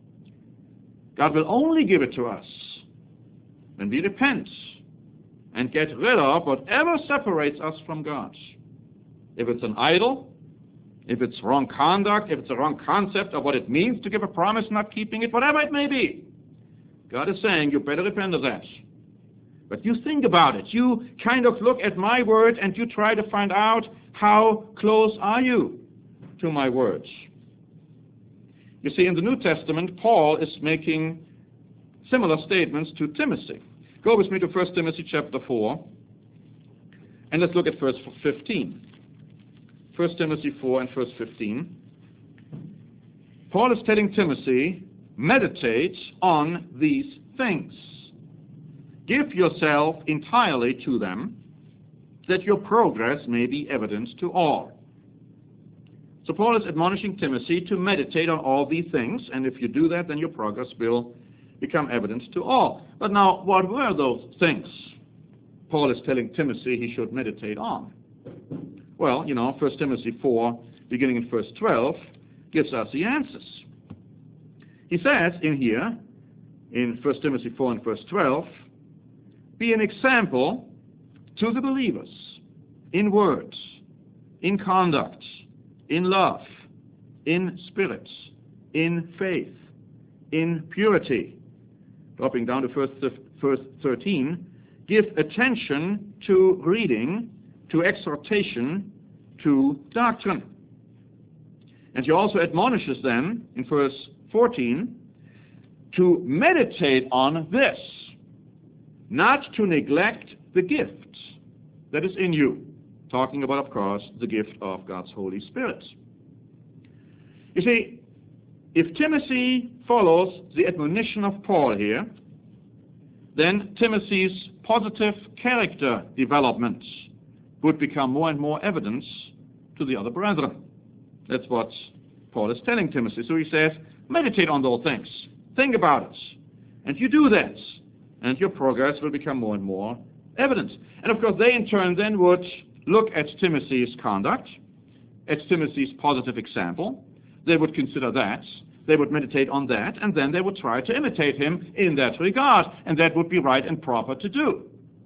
God will only give it to us when we repent and get rid of whatever separates us from God. If it's an idol, if it's wrong conduct, if it's a wrong concept of what it means to give a promise, not keeping it, whatever it may be, God is saying, you better repent of that. But you think about it. You kind of look at my word and you try to find out how close are you to my words. You see, in the New Testament, Paul is making similar statements to Timothy. Go with me to 1 Timothy chapter 4, and let's look at verse 15. 1 Timothy 4 and verse 15. Paul is telling Timothy, meditate on these things. Give yourself entirely to them, that your progress may be evident to all. So Paul is admonishing Timothy to meditate on all these things, and if you do that, then your progress will become evident to all. But now, what were those things Paul is telling Timothy he should meditate on? Well, 1 Timothy 4, beginning in verse 12, gives us the answers. He says in here, in 1 Timothy 4 and verse 12, be an example to the believers in words, in conduct, in love, in spirit, in faith, in purity. Dropping down to verse 13, give attention to reading, to exhortation, to doctrine. And he also admonishes them in verse 14 to meditate on this, not to neglect the gift that is in you. Talking about, of course, the gift of God's Holy Spirit. You see, if Timothy follows the admonition of Paul here, then Timothy's positive character development would become more and more evident to the other brethren. That's what Paul is telling Timothy. So he says, meditate on those things. Think about it. And you do that, and your progress will become more and more evident. And of course, they in turn then would look at Timothy's conduct, at Timothy's positive example. They would consider that. They would meditate on that, and then they would try to imitate him in that regard, and that would be right and proper to do.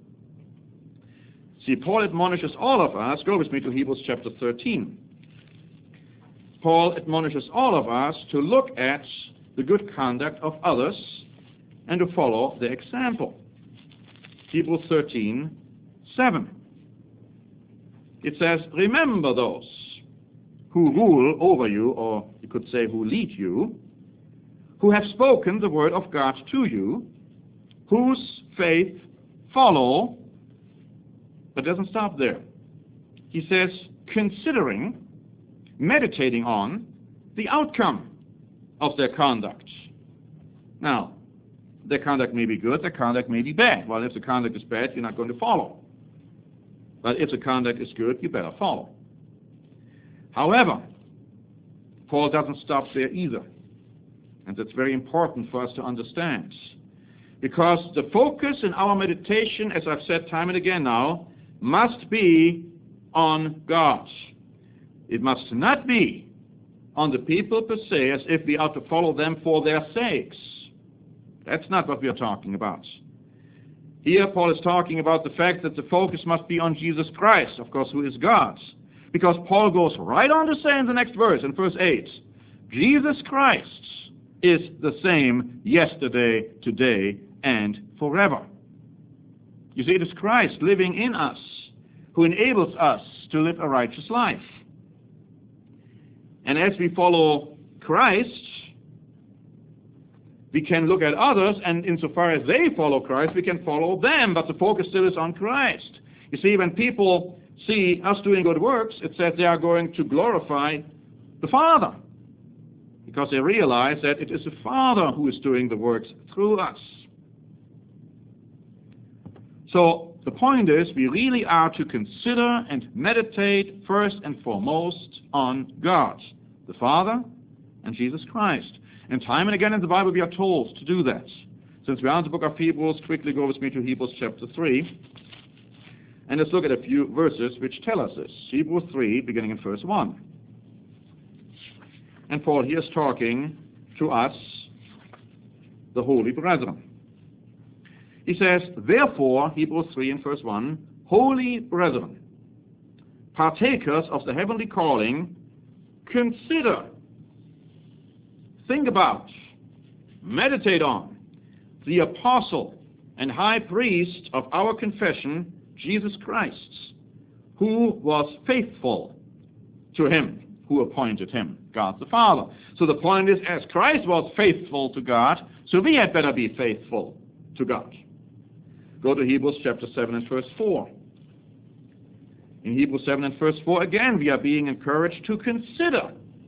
See, Paul admonishes all of us. Go with me to Hebrews chapter 13. Paul admonishes all of us to look at the good conduct of others and to follow their example. Hebrews 13:7. It says, remember those who rule over you, or you could say who lead you, who have spoken the word of God to you, whose faith follow, but doesn't stop there. He says, considering, meditating on the outcome of their conduct. Now, their conduct may be good, their conduct may be bad. Well, if the conduct is bad, you're not going to follow. But if the conduct is good, you better follow. However, Paul doesn't stop there either. And that's very important for us to understand. Because the focus in our meditation, as I've said time and again now, must be on God. It must not be on the people per se, as if we are to follow them for their sakes. That's not what we are talking about. Here Paul is talking about the fact that the focus must be on Jesus Christ, of course, who is God. Because Paul goes right on to say in the next verse, in verse 8, Jesus Christ is the same yesterday, today, and forever. You see, it is Christ living in us who enables us to live a righteous life. And as we follow Christ, we can look at others, and insofar as they follow Christ, we can follow them, but the focus still is on Christ. You see, when people see us doing good works, it says they are going to glorify the Father, because they realize that it is the Father who is doing the works through us. So The point is, we really are to consider and meditate first and foremost on God, the Father, and Jesus Christ. And time and again in the Bible we are told to do that. Since we are in the book of Hebrews, quickly go with me to Hebrews chapter 3. And let's look at a few verses which tell us this. Hebrews 3, beginning in verse 1. And Paul here is talking to us, the holy brethren. He says, therefore, Hebrews 3 and verse 1, holy brethren, partakers of the heavenly calling, consider, think about, meditate on the apostle and high priest of our confession, Jesus Christ, who was faithful to him who appointed him, God the Father. So the point is, as Christ was faithful to God, so we had better be faithful to God. Go to Hebrews chapter 7 and verse 4. In Hebrews 7 and verse 4, again, we are being encouraged to consider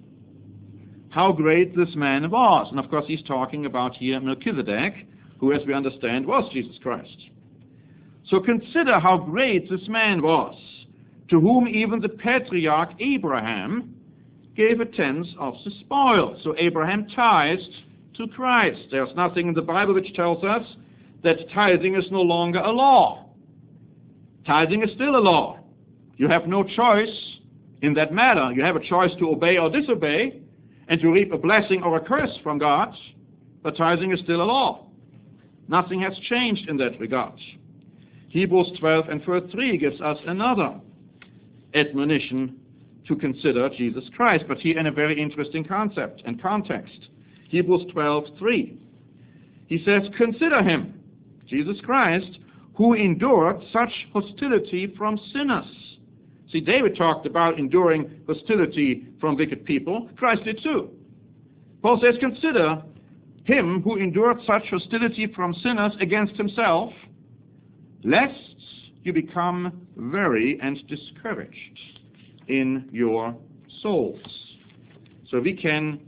how great this man was. And of course, he's talking about here Melchizedek, who, as we understand, was Jesus Christ. So consider how great this man was, to whom even the patriarch Abraham gave a tenth of the spoil. So Abraham tithed to Christ. There's nothing in the Bible which tells us that tithing is no longer a law. Tithing is still a law. You have no choice in that matter. You have a choice to obey or disobey, and to reap a blessing or a curse from God, but tithing is still a law. Nothing has changed in that regard. Hebrews 12 and verse 3 gives us another admonition to consider Jesus Christ, but here in a very interesting concept and context. Hebrews 12:3. He says, consider him, Jesus Christ, who endured such hostility from sinners. See, David talked about enduring hostility from wicked people. Christ did too. Paul says, consider him who endured such hostility from sinners against himself, lest you become weary and discouraged in your souls. So we can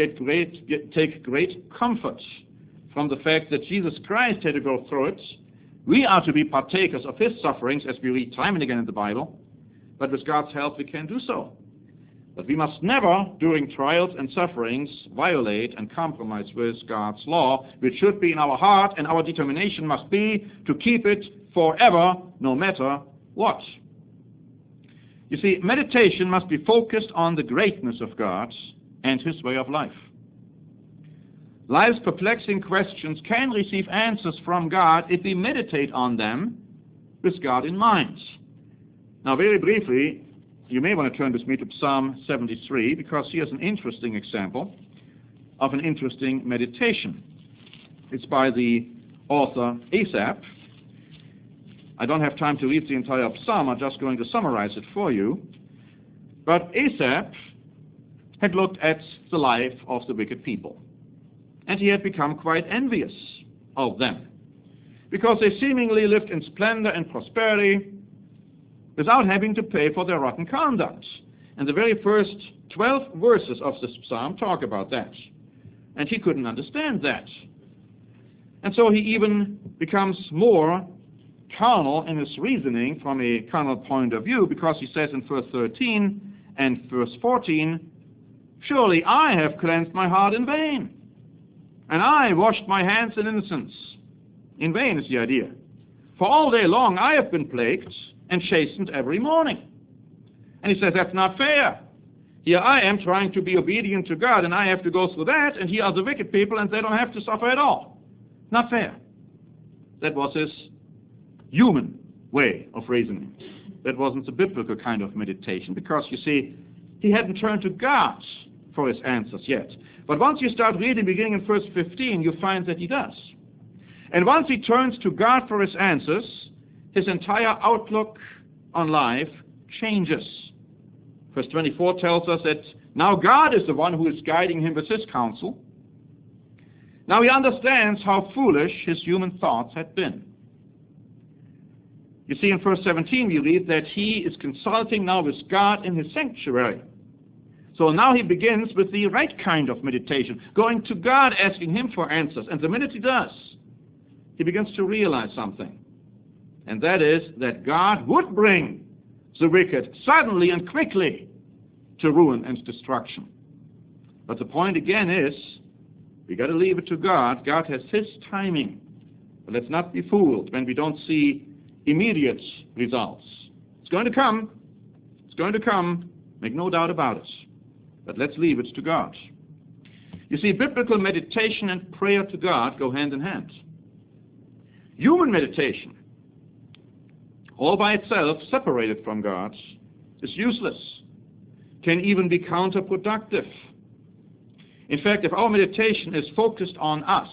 take great comfort from the fact that Jesus Christ had to go through it. We are to be partakers of his sufferings, as we read time and again in the Bible, but with God's help we can do so. But we must never, during trials and sufferings, violate and compromise with God's law, which should be in our heart, and our determination must be to keep it forever, no matter what. You see, meditation must be focused on the greatness of God and his way of life. Life's perplexing questions can receive answers from God if we meditate on them with God in mind. Now, very briefly, you may want to turn with me to Psalm 73, because here's an interesting example of an interesting meditation. It's by the author Asaph. I don't have time to read the entire psalm. I'm just going to summarize it for you. But Asaph had looked at the life of the wicked people, and he had become quite envious of them, because they seemingly lived in splendor and prosperity without having to pay for their rotten conduct. And the very first 12 verses of this psalm talk about that. And he couldn't understand that. And so he even becomes more carnal in his reasoning from a carnal point of view, because he says in verse 13 and verse 14, surely I have cleansed my heart in vain, and I washed my hands in innocence. In vain is the idea. For all day long I have been plagued and chastened every morning. And he says, that's not fair. Here I am trying to be obedient to God, and I have to go through that, and here are the wicked people, and they don't have to suffer at all. Not fair. That was his human way of reasoning. That wasn't the biblical kind of meditation, because, you see, he hadn't turned to God for his answers yet. But once you start reading, beginning in verse 15, you find that he does. And once he turns to God for his answers, his entire outlook on life changes. Verse 24 tells us that now God is the one who is guiding him with his counsel. Now he understands how foolish his human thoughts had been. You see, in verse 17 we read that he is consulting now with God in his sanctuary. So now he begins with the right kind of meditation, going to God, asking him for answers. And the minute he does, he begins to realize something. and that is that God would bring the wicked suddenly and quickly to ruin and destruction. But the point again is, we got to leave it to God. God has His timing. But let's not be fooled when we don't see immediate results. It's going to come. It's going to come. Make no doubt about it. But let's leave it to God. You see, biblical meditation and prayer to God go hand in hand. Human meditation, all by itself, separated from God, is useless, can even be counterproductive. In fact, if our meditation is focused on us,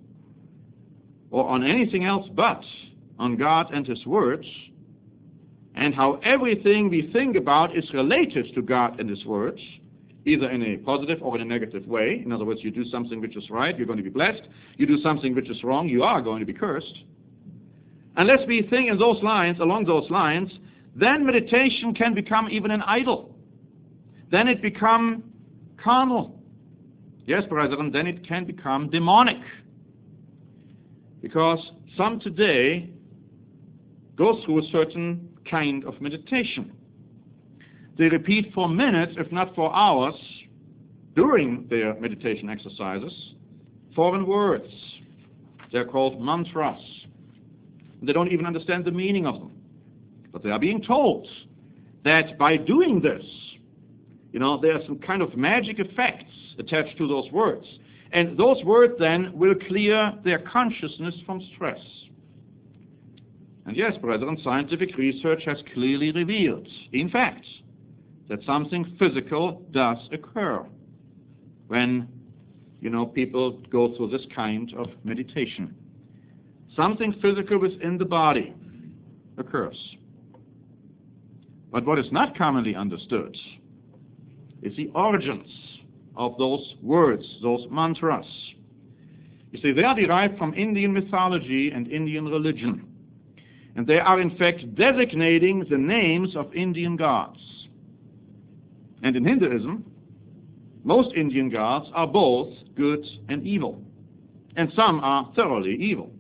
or on anything else but on God and His words, and how everything we think about is related to God and His words, either in a positive or in a negative way. In other words, you do something which is right, you're going to be blessed. You do something which is wrong, you are going to be cursed. Unless we think along those lines, then meditation can become even an idol. Then it becomes carnal. Yes, brethren, then it can become demonic. Because some today go through a certain kind of meditation. They repeat for minutes, if not for hours, during their meditation exercises, foreign words. They're called mantras. They don't even understand the meaning of them. But they are being told that by doing this, there are some kind of magic effects attached to those words. And those words then will clear their consciousness from stress. And yes, brethren, scientific research has clearly revealed, in fact, that something physical does occur when, people go through this kind of meditation. Something physical within the body occurs. But what is not commonly understood is the origins of those words, those mantras. You see, they are derived from Indian mythology and Indian religion. And they are in fact designating the names of Indian gods. And in Hinduism, most Indian gods are both good and evil. And some are thoroughly evil.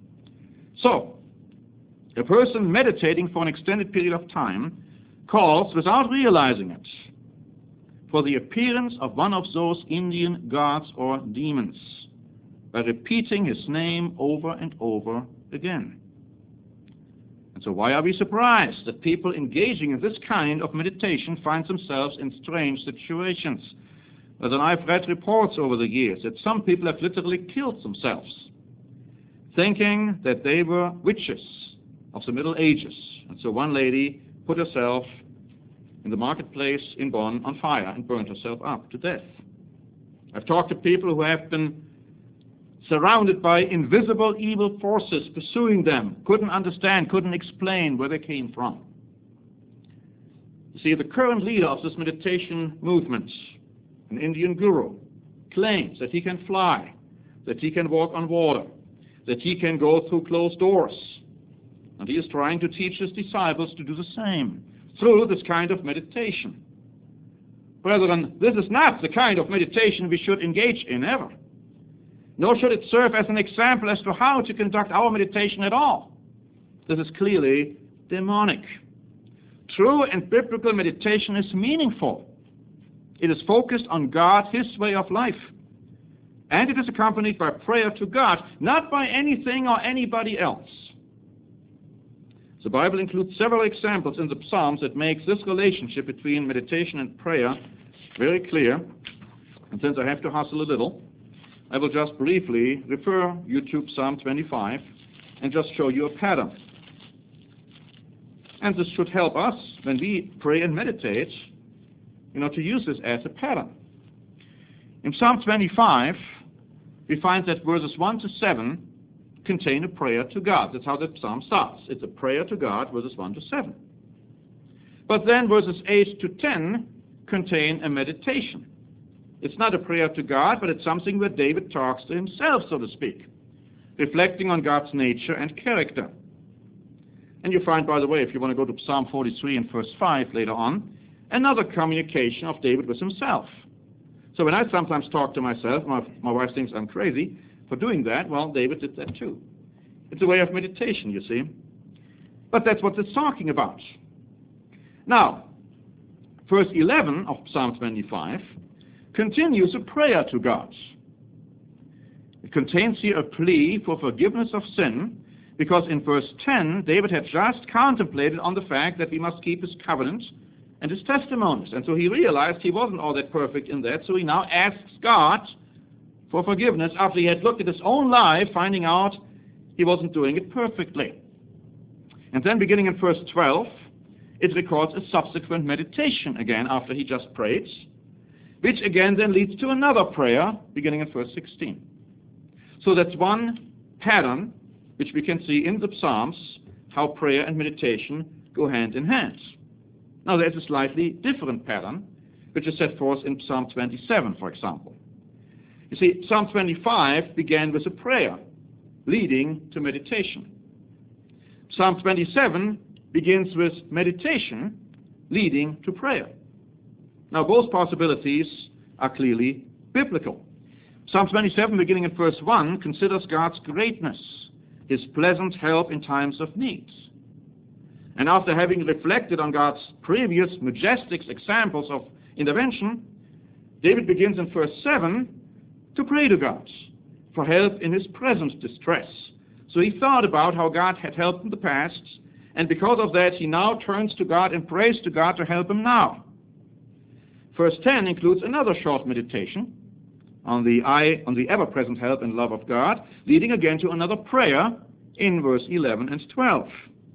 So, a person meditating for an extended period of time calls, without realizing it, for the appearance of one of those Indian gods or demons by repeating his name over and over again. And so why are we surprised that people engaging in this kind of meditation find themselves in strange situations? Well, then I've read reports over the years that some people have literally killed themselves, thinking that they were witches of the Middle Ages. And so one lady put herself in the marketplace in Bonn on fire and burned herself up to death. I've talked to people who have been surrounded by invisible evil forces pursuing them, couldn't understand, couldn't explain where they came from. You see, the current leader of this meditation movement, an Indian guru, claims that he can fly, that he can walk on water, that he can go through closed doors. And he is trying to teach his disciples to do the same through this kind of meditation. Brethren, this is not the kind of meditation we should engage in ever. Nor should it serve as an example as to how to conduct our meditation at all. This is clearly demonic. True and biblical meditation is meaningful. It is focused on God, His way of life. And it is accompanied by prayer to God, not by anything or anybody else. The Bible includes several examples in the Psalms that makes this relationship between meditation and prayer very clear. And since I have to hustle a little, I will just briefly refer you to Psalm 25 and just show you a pattern. And this should help us when we pray and meditate, to use this as a pattern. In Psalm 25, we find that verses 1 to 7 contain a prayer to God. That's how the psalm starts. It's a prayer to God, verses 1 to 7. But then verses 8 to 10 contain a meditation. It's not a prayer to God, but it's something where David talks to himself, so to speak, reflecting on God's nature and character. And you find, by the way, if you want to go to Psalm 43 and verse 5 later on, another communication of David with himself. So when I sometimes talk to myself, my wife thinks I'm crazy for doing that. Well, David did that too. It's a way of meditation, you see. But that's what it's talking about. Now, verse 11 of Psalm 25 continues a prayer to God. It contains here a plea for forgiveness of sin, because in verse 10, David had just contemplated on the fact that we must keep his covenant and his testimonies. And so he realized he wasn't all that perfect in that, so he now asks God for forgiveness after he had looked at his own life, finding out he wasn't doing it perfectly. And then beginning in verse 12, it records a subsequent meditation again after he just prayed, which again then leads to another prayer beginning in verse 16. So that's one pattern which we can see in the Psalms, how prayer and meditation go hand in hand. Now there's a slightly different pattern, which is set forth in Psalm 27, for example. You see, Psalm 25 began with a prayer, leading to meditation. Psalm 27 begins with meditation, leading to prayer. Now both possibilities are clearly biblical. Psalm 27, beginning in verse 1, considers God's greatness, his pleasant help in times of need. And after having reflected on God's previous majestic examples of intervention, David begins in verse 7 to pray to God for help in his present distress. So he thought about how God had helped in the past, and because of that he now turns to God and prays to God to help him now. Verse 10 includes another short meditation on the ever-present help and love of God, leading again to another prayer in verse 11 and 12.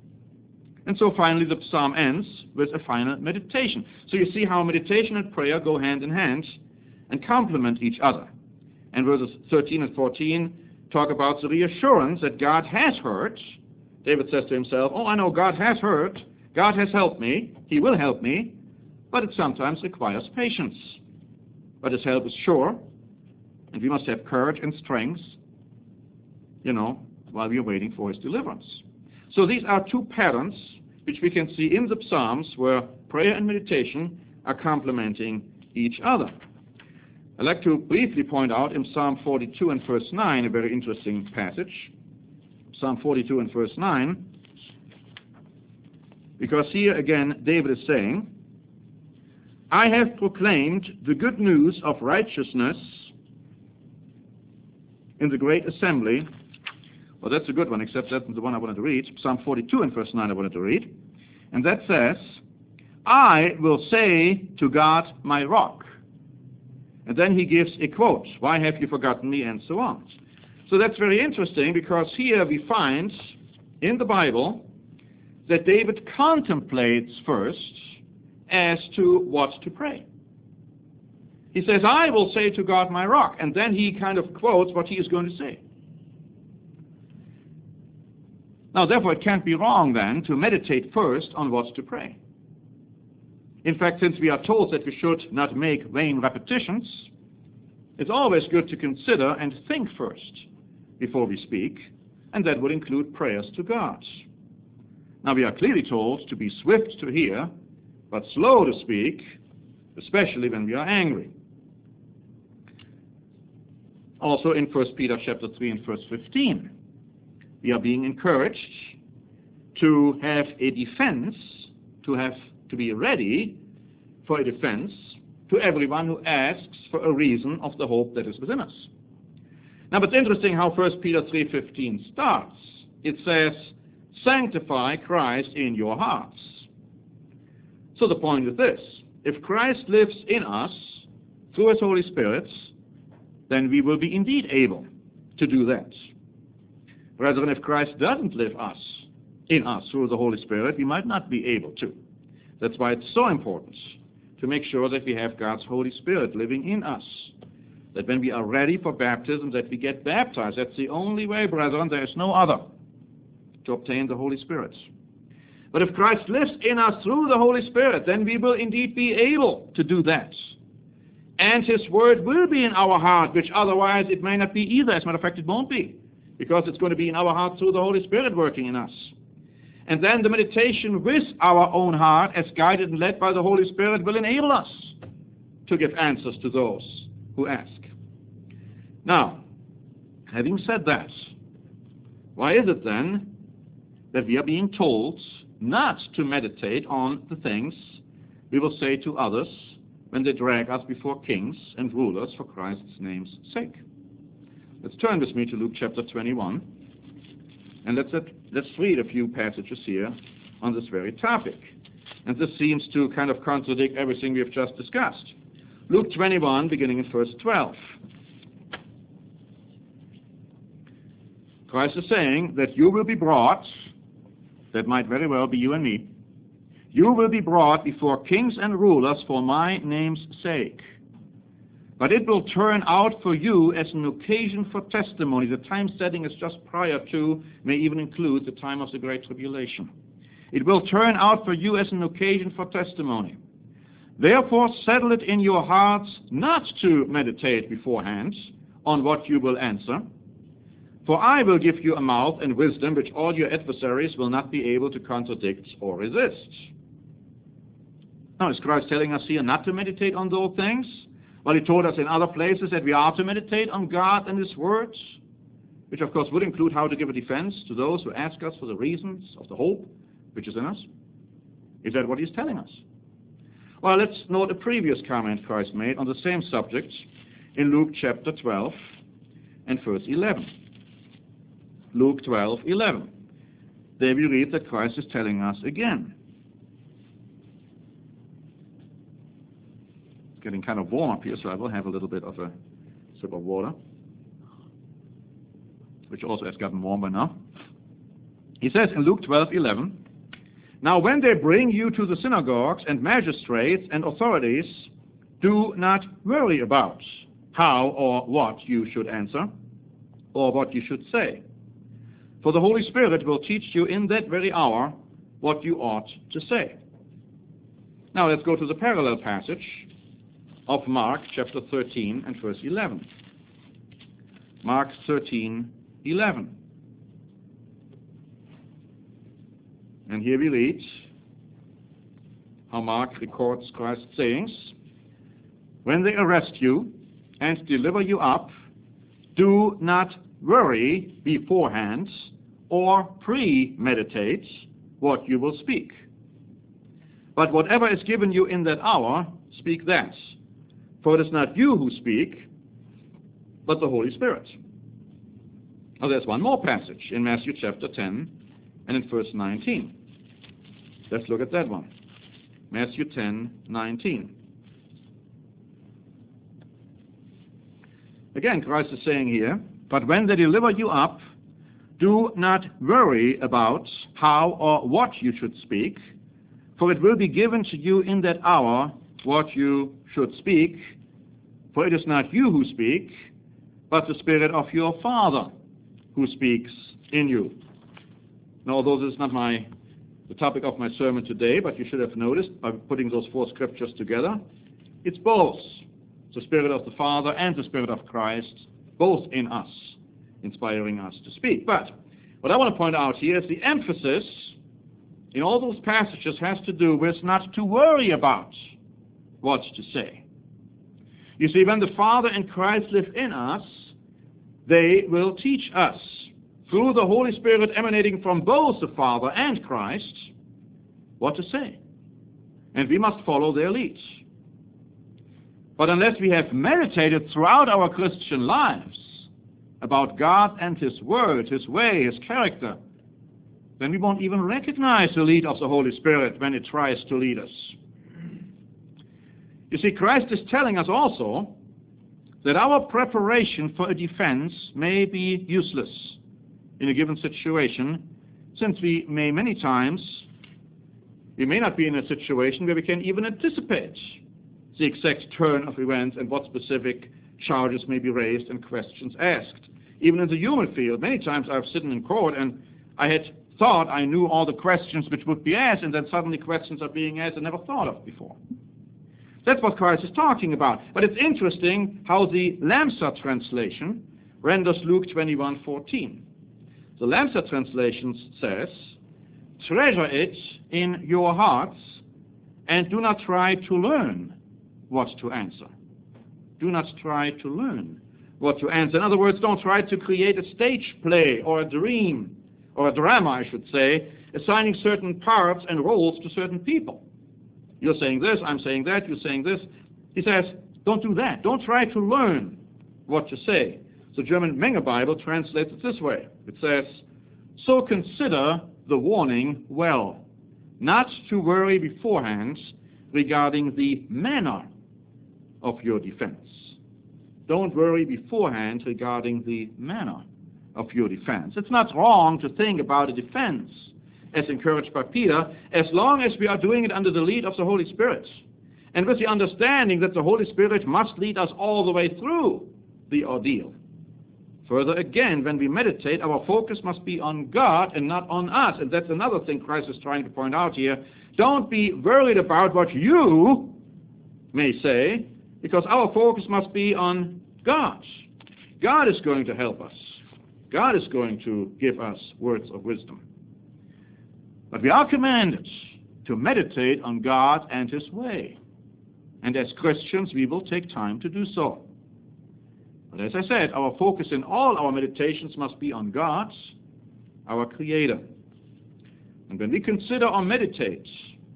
And so finally the psalm ends with a final meditation. So you see how meditation and prayer go hand in hand and complement each other. And verses 13 and 14 talk about the reassurance that God has heard. David says to himself, oh, I know God has heard, God has helped me, he will help me, but it sometimes requires patience. But his help is sure, and we must have courage and strength, while we are waiting for his deliverance. So these are two patterns which we can see in the Psalms where prayer and meditation are complementing each other. I'd like to briefly point out in Psalm 42 and verse 9 a very interesting passage. Psalm 42 and verse 9, because here again David is saying, I have proclaimed the good news of righteousness in the great assembly. Well, that's a good one, except that's the one I wanted to read. Psalm 42 and verse 9 I wanted to read. And that says, I will say to God, my rock. And then he gives a quote, why have you forgotten me, and so on. So that's very interesting, because here we find in the Bible that David contemplates first as to what to pray. He says, I will say to God, my rock, and then he kind of quotes what he is going to say. Now, therefore, it can't be wrong then to meditate first on what to pray. In fact, since we are told that we should not make vain repetitions, it's always good to consider and think first before we speak, and that would include prayers to God. Now, we are clearly told to be swift to hear, but slow to speak, especially when we are angry. Also in 1 Peter chapter 3 and verse 15, we are being encouraged to have a defense, to be ready for a defense to everyone who asks for a reason of the hope that is within us. Now, it's interesting how 1 Peter 3:15 starts. It says, sanctify Christ in your hearts. So the point is this: if Christ lives in us through his Holy Spirit, then we will be indeed able to do that. Rather than if Christ doesn't live in us through the Holy Spirit, we might not be able to. That's why it's so important to make sure that we have God's Holy Spirit living in us. That when we are ready for baptism, that we get baptized. That's the only way, brethren, there is no other, to obtain the Holy Spirit. But if Christ lives in us through the Holy Spirit, then we will indeed be able to do that. And his word will be in our heart, which otherwise it may not be either. As a matter of fact, it won't be, because it's going to be in our heart through the Holy Spirit working in us. And then the meditation with our own heart, as guided and led by the Holy Spirit, will enable us to give answers to those who ask. Now, having said that, why is it then that we are being told not to meditate on the things we will say to others when they drag us before kings and rulers for Christ's name's sake. Let's turn with me to Luke chapter 21, and let's read a few passages here on this very topic. And this seems to kind of contradict everything we have just discussed. Luke 21, beginning in verse 12. Christ is saying that you will be brought, that might very well be you and me, you will be brought before kings and rulers for my name's sake. But it will turn out for you as an occasion for testimony. The time setting is just prior to, may even include the time of the Great Tribulation. It will turn out for you as an occasion for testimony. Therefore settle it in your hearts not to meditate beforehand on what you will answer. For I will give you a mouth and wisdom which all your adversaries will not be able to contradict or resist. Now, is Christ telling us here not to meditate on those things? Well, he told us in other places that we are to meditate on God and his words, which of course would include how to give a defense to those who ask us for the reasons of the hope which is in us. Is that what he's telling us? Well, let's note a previous comment Christ made on the same subject in Luke chapter 12 and verse 11. Luke 12:11. There we read that Christ is telling us again. It's getting kind of warm up here, so I will have a little bit of a sip of water, which also has gotten warmer now. He says in Luke 12:11, now when they bring you to the synagogues and magistrates and authorities, do not worry about how or what you should answer or what you should say. For the Holy Spirit will teach you in that very hour what you ought to say. Now let's go to the parallel passage of Mark chapter 13 and verse 11. Mark 13:11. And here we read how Mark records Christ's sayings. When they arrest you and deliver you up, do not worry beforehand or premeditate what you will speak. But whatever is given you in that hour, speak that. For it is not you who speak, but the Holy Spirit. Now there's one more passage in Matthew chapter 10 and in verse 19. Let's look at that one. Matthew 10:19. Again, Christ is saying here, but when they deliver you up, do not worry about how or what you should speak, for it will be given to you in that hour what you should speak. For it is not you who speak, but the Spirit of your Father who speaks in you. Now, although this is not the topic of my sermon today, but you should have noticed by putting those four scriptures together, it's both the Spirit of the Father and the Spirit of Christ, both in us, inspiring us to speak. But what I want to point out here is the emphasis in all those passages has to do with not to worry about what to say. You see, when the Father and Christ live in us, they will teach us through the Holy Spirit emanating from both the Father and Christ what to say. And we must follow their lead. But unless we have meditated throughout our Christian lives about God and his word, his way, his character, then we won't even recognize the lead of the Holy Spirit when it tries to lead us. You see, Christ is telling us also that our preparation for a defense may be useless in a given situation, since we may many times, we may not be in a situation where we can even anticipate the exact turn of events and what specific charges may be raised and questions asked. Even in the human field, many times I've sitting in court and I had thought I knew all the questions which would be asked, and then suddenly questions are being asked I never thought of before. That's what Christ is talking about. But it's interesting how the Lamsa translation renders Luke 21:14. The Lamsa translation says, treasure it in your hearts and do not try to learn what to answer. Do not try to learn what to answer. In other words, don't try to create a stage play or a dream or a drama, I should say, assigning certain parts and roles to certain people. You're saying this, I'm saying that, you're saying this. He says, don't do that. Don't try to learn what to say. So German Menger Bible translates it this way. It says, so consider the warning well, not to worry beforehand regarding the manner of your defense. Don't worry beforehand regarding the manner of your defense. It's not wrong to think about a defense, as encouraged by Peter, as long as we are doing it under the lead of the Holy Spirit, and with the understanding that the Holy Spirit must lead us all the way through the ordeal. Further again, when we meditate, our focus must be on God and not on us. And that's another thing Christ is trying to point out here. Don't be worried about what you may say, because our focus must be on God. God is going to help us. God is going to give us words of wisdom. But we are commanded to meditate on God and His way. And as Christians, we will take time to do so. But as I said, our focus in all our meditations must be on God, our Creator. And when we consider or meditate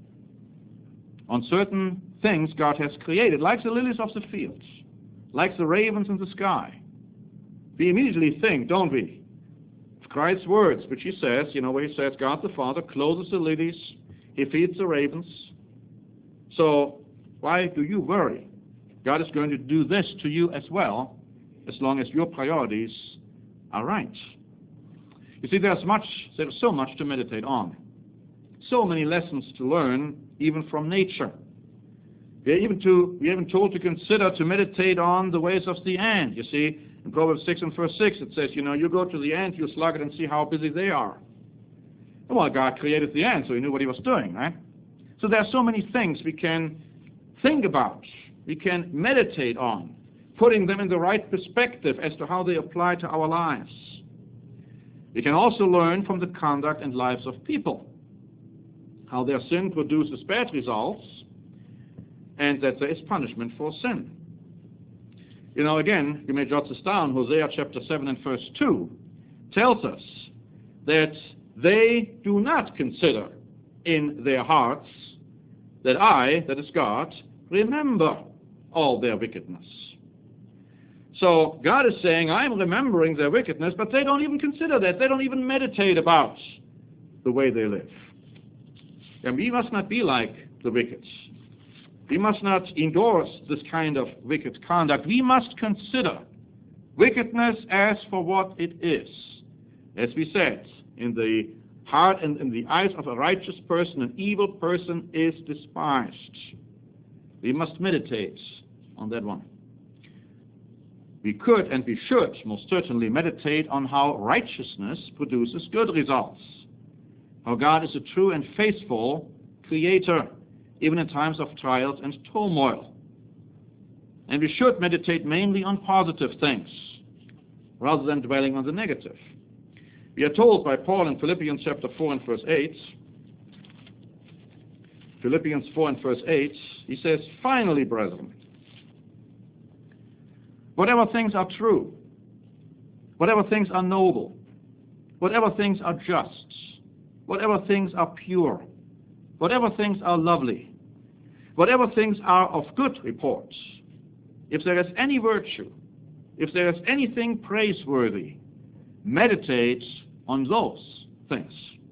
on certain things God has created, like the lilies of the field, like the ravens in the sky, we immediately think, don't we, of Christ's words, which He says, where He says, God the Father clothes the lilies, He feeds the ravens. So why do you worry? God is going to do this to you as well, as long as your priorities are right. You see, there's so much to meditate on. So many lessons to learn, even from nature. We are even told to consider, to meditate on the ways of the ant. You see, in Proverbs 6 and verse 6, it says, you go to the ant, you slug it, and see how busy they are. Well, God created the ant, so He knew what He was doing, right? So there are so many things we can think about, we can meditate on, putting them in the right perspective as to how they apply to our lives. We can also learn from the conduct and lives of people, how their sin produces bad results, and that there is punishment for sin. Again, you may jot this down, Hosea chapter 7 and verse 2 tells us that they do not consider in their hearts that I, that is God, remember all their wickedness. So God is saying, I'm remembering their wickedness, but they don't even consider that. They don't even meditate about the way they live. And we must not be like the wicked. We must not endorse this kind of wicked conduct. We must consider wickedness as for what it is. As we said, in the heart and in the eyes of a righteous person, an evil person is despised. We must meditate on that one. We could and we should most certainly meditate on how righteousness produces good results, how God is a true and faithful Creator, even in times of trials and turmoil. And we should meditate mainly on positive things, rather than dwelling on the negative. We are told by Paul in Philippians chapter 4 and verse 8, Philippians 4 and verse 8, he says, finally, brethren, whatever things are true, whatever things are noble, whatever things are just, whatever things are pure, whatever things are lovely, whatever things are of good report, if there is any virtue, if there is anything praiseworthy, meditate on those things.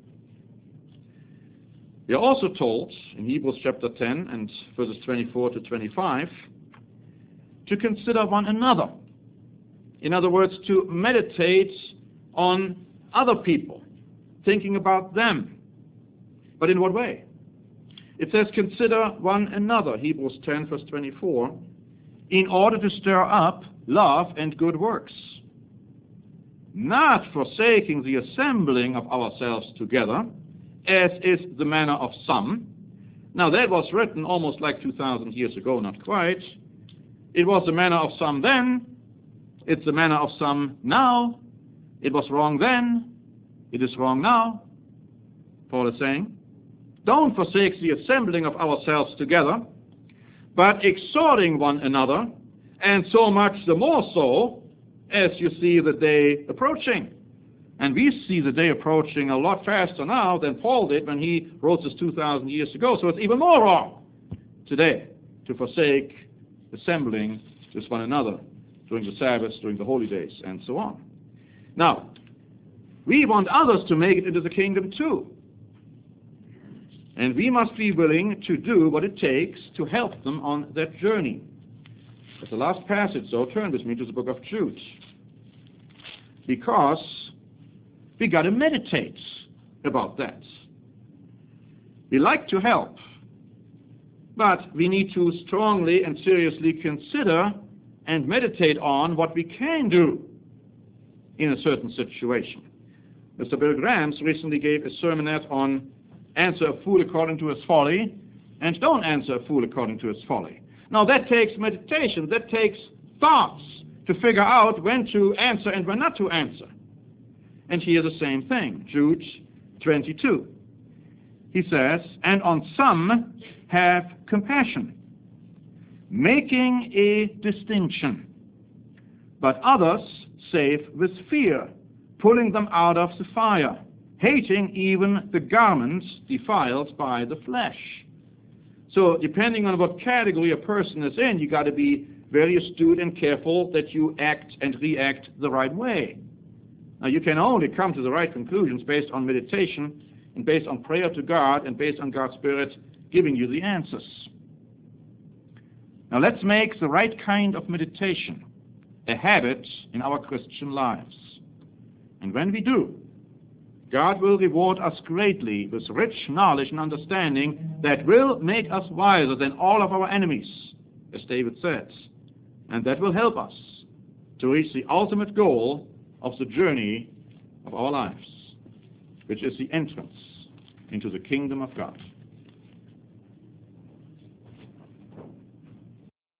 We are also told in Hebrews chapter 10 and verses 24 to 25 to consider one another. In other words, to meditate on other people, thinking about them. But in what way? It says, consider one another, Hebrews 10 verse 24, in order to stir up love and good works, not forsaking the assembling of ourselves together, as is the manner of some. Now that was written almost like 2,000 years ago, not quite. It was the manner of some then, it's the manner of some now. It was wrong then, it is wrong now. Paul is saying, don't forsake the assembling of ourselves together, but exhorting one another, and so much the more so as you see the day approaching. And we see the day approaching a lot faster now than Paul did when he wrote this 2,000 years ago. So it's even more wrong today to forsake assembling with one another during the Sabbaths, during the holy days, and so on. Now, we want others to make it into the kingdom too. And we must be willing to do what it takes to help them on that journey. As the last passage, so turn with me to the book of Jude. Because we got to meditate about that. We like to help, but we need to strongly and seriously consider and meditate on what we can do in a certain situation. Mr. Bill Grahams recently gave a sermonette on answer a fool according to his folly and don't answer a fool according to his folly. Now that takes meditation, that takes thoughts to figure out when to answer and when not to answer. And here the same thing, Jude 22. He says, and on some have compassion, making a distinction, but others save with fear, pulling them out of the fire, hating even the garments defiled by the flesh. So depending on what category a person is in, you got to be very astute and careful that you act and react the right way. Now you can only come to the right conclusions based on meditation and based on prayer to God and based on God's Spirit giving you the answers. Now let's make the right kind of meditation a habit in our Christian lives. And when we do, God will reward us greatly with rich knowledge and understanding that will make us wiser than all of our enemies, as David said. And that will help us to reach the ultimate goal of the journey of our lives, which is the entrance into the kingdom of God.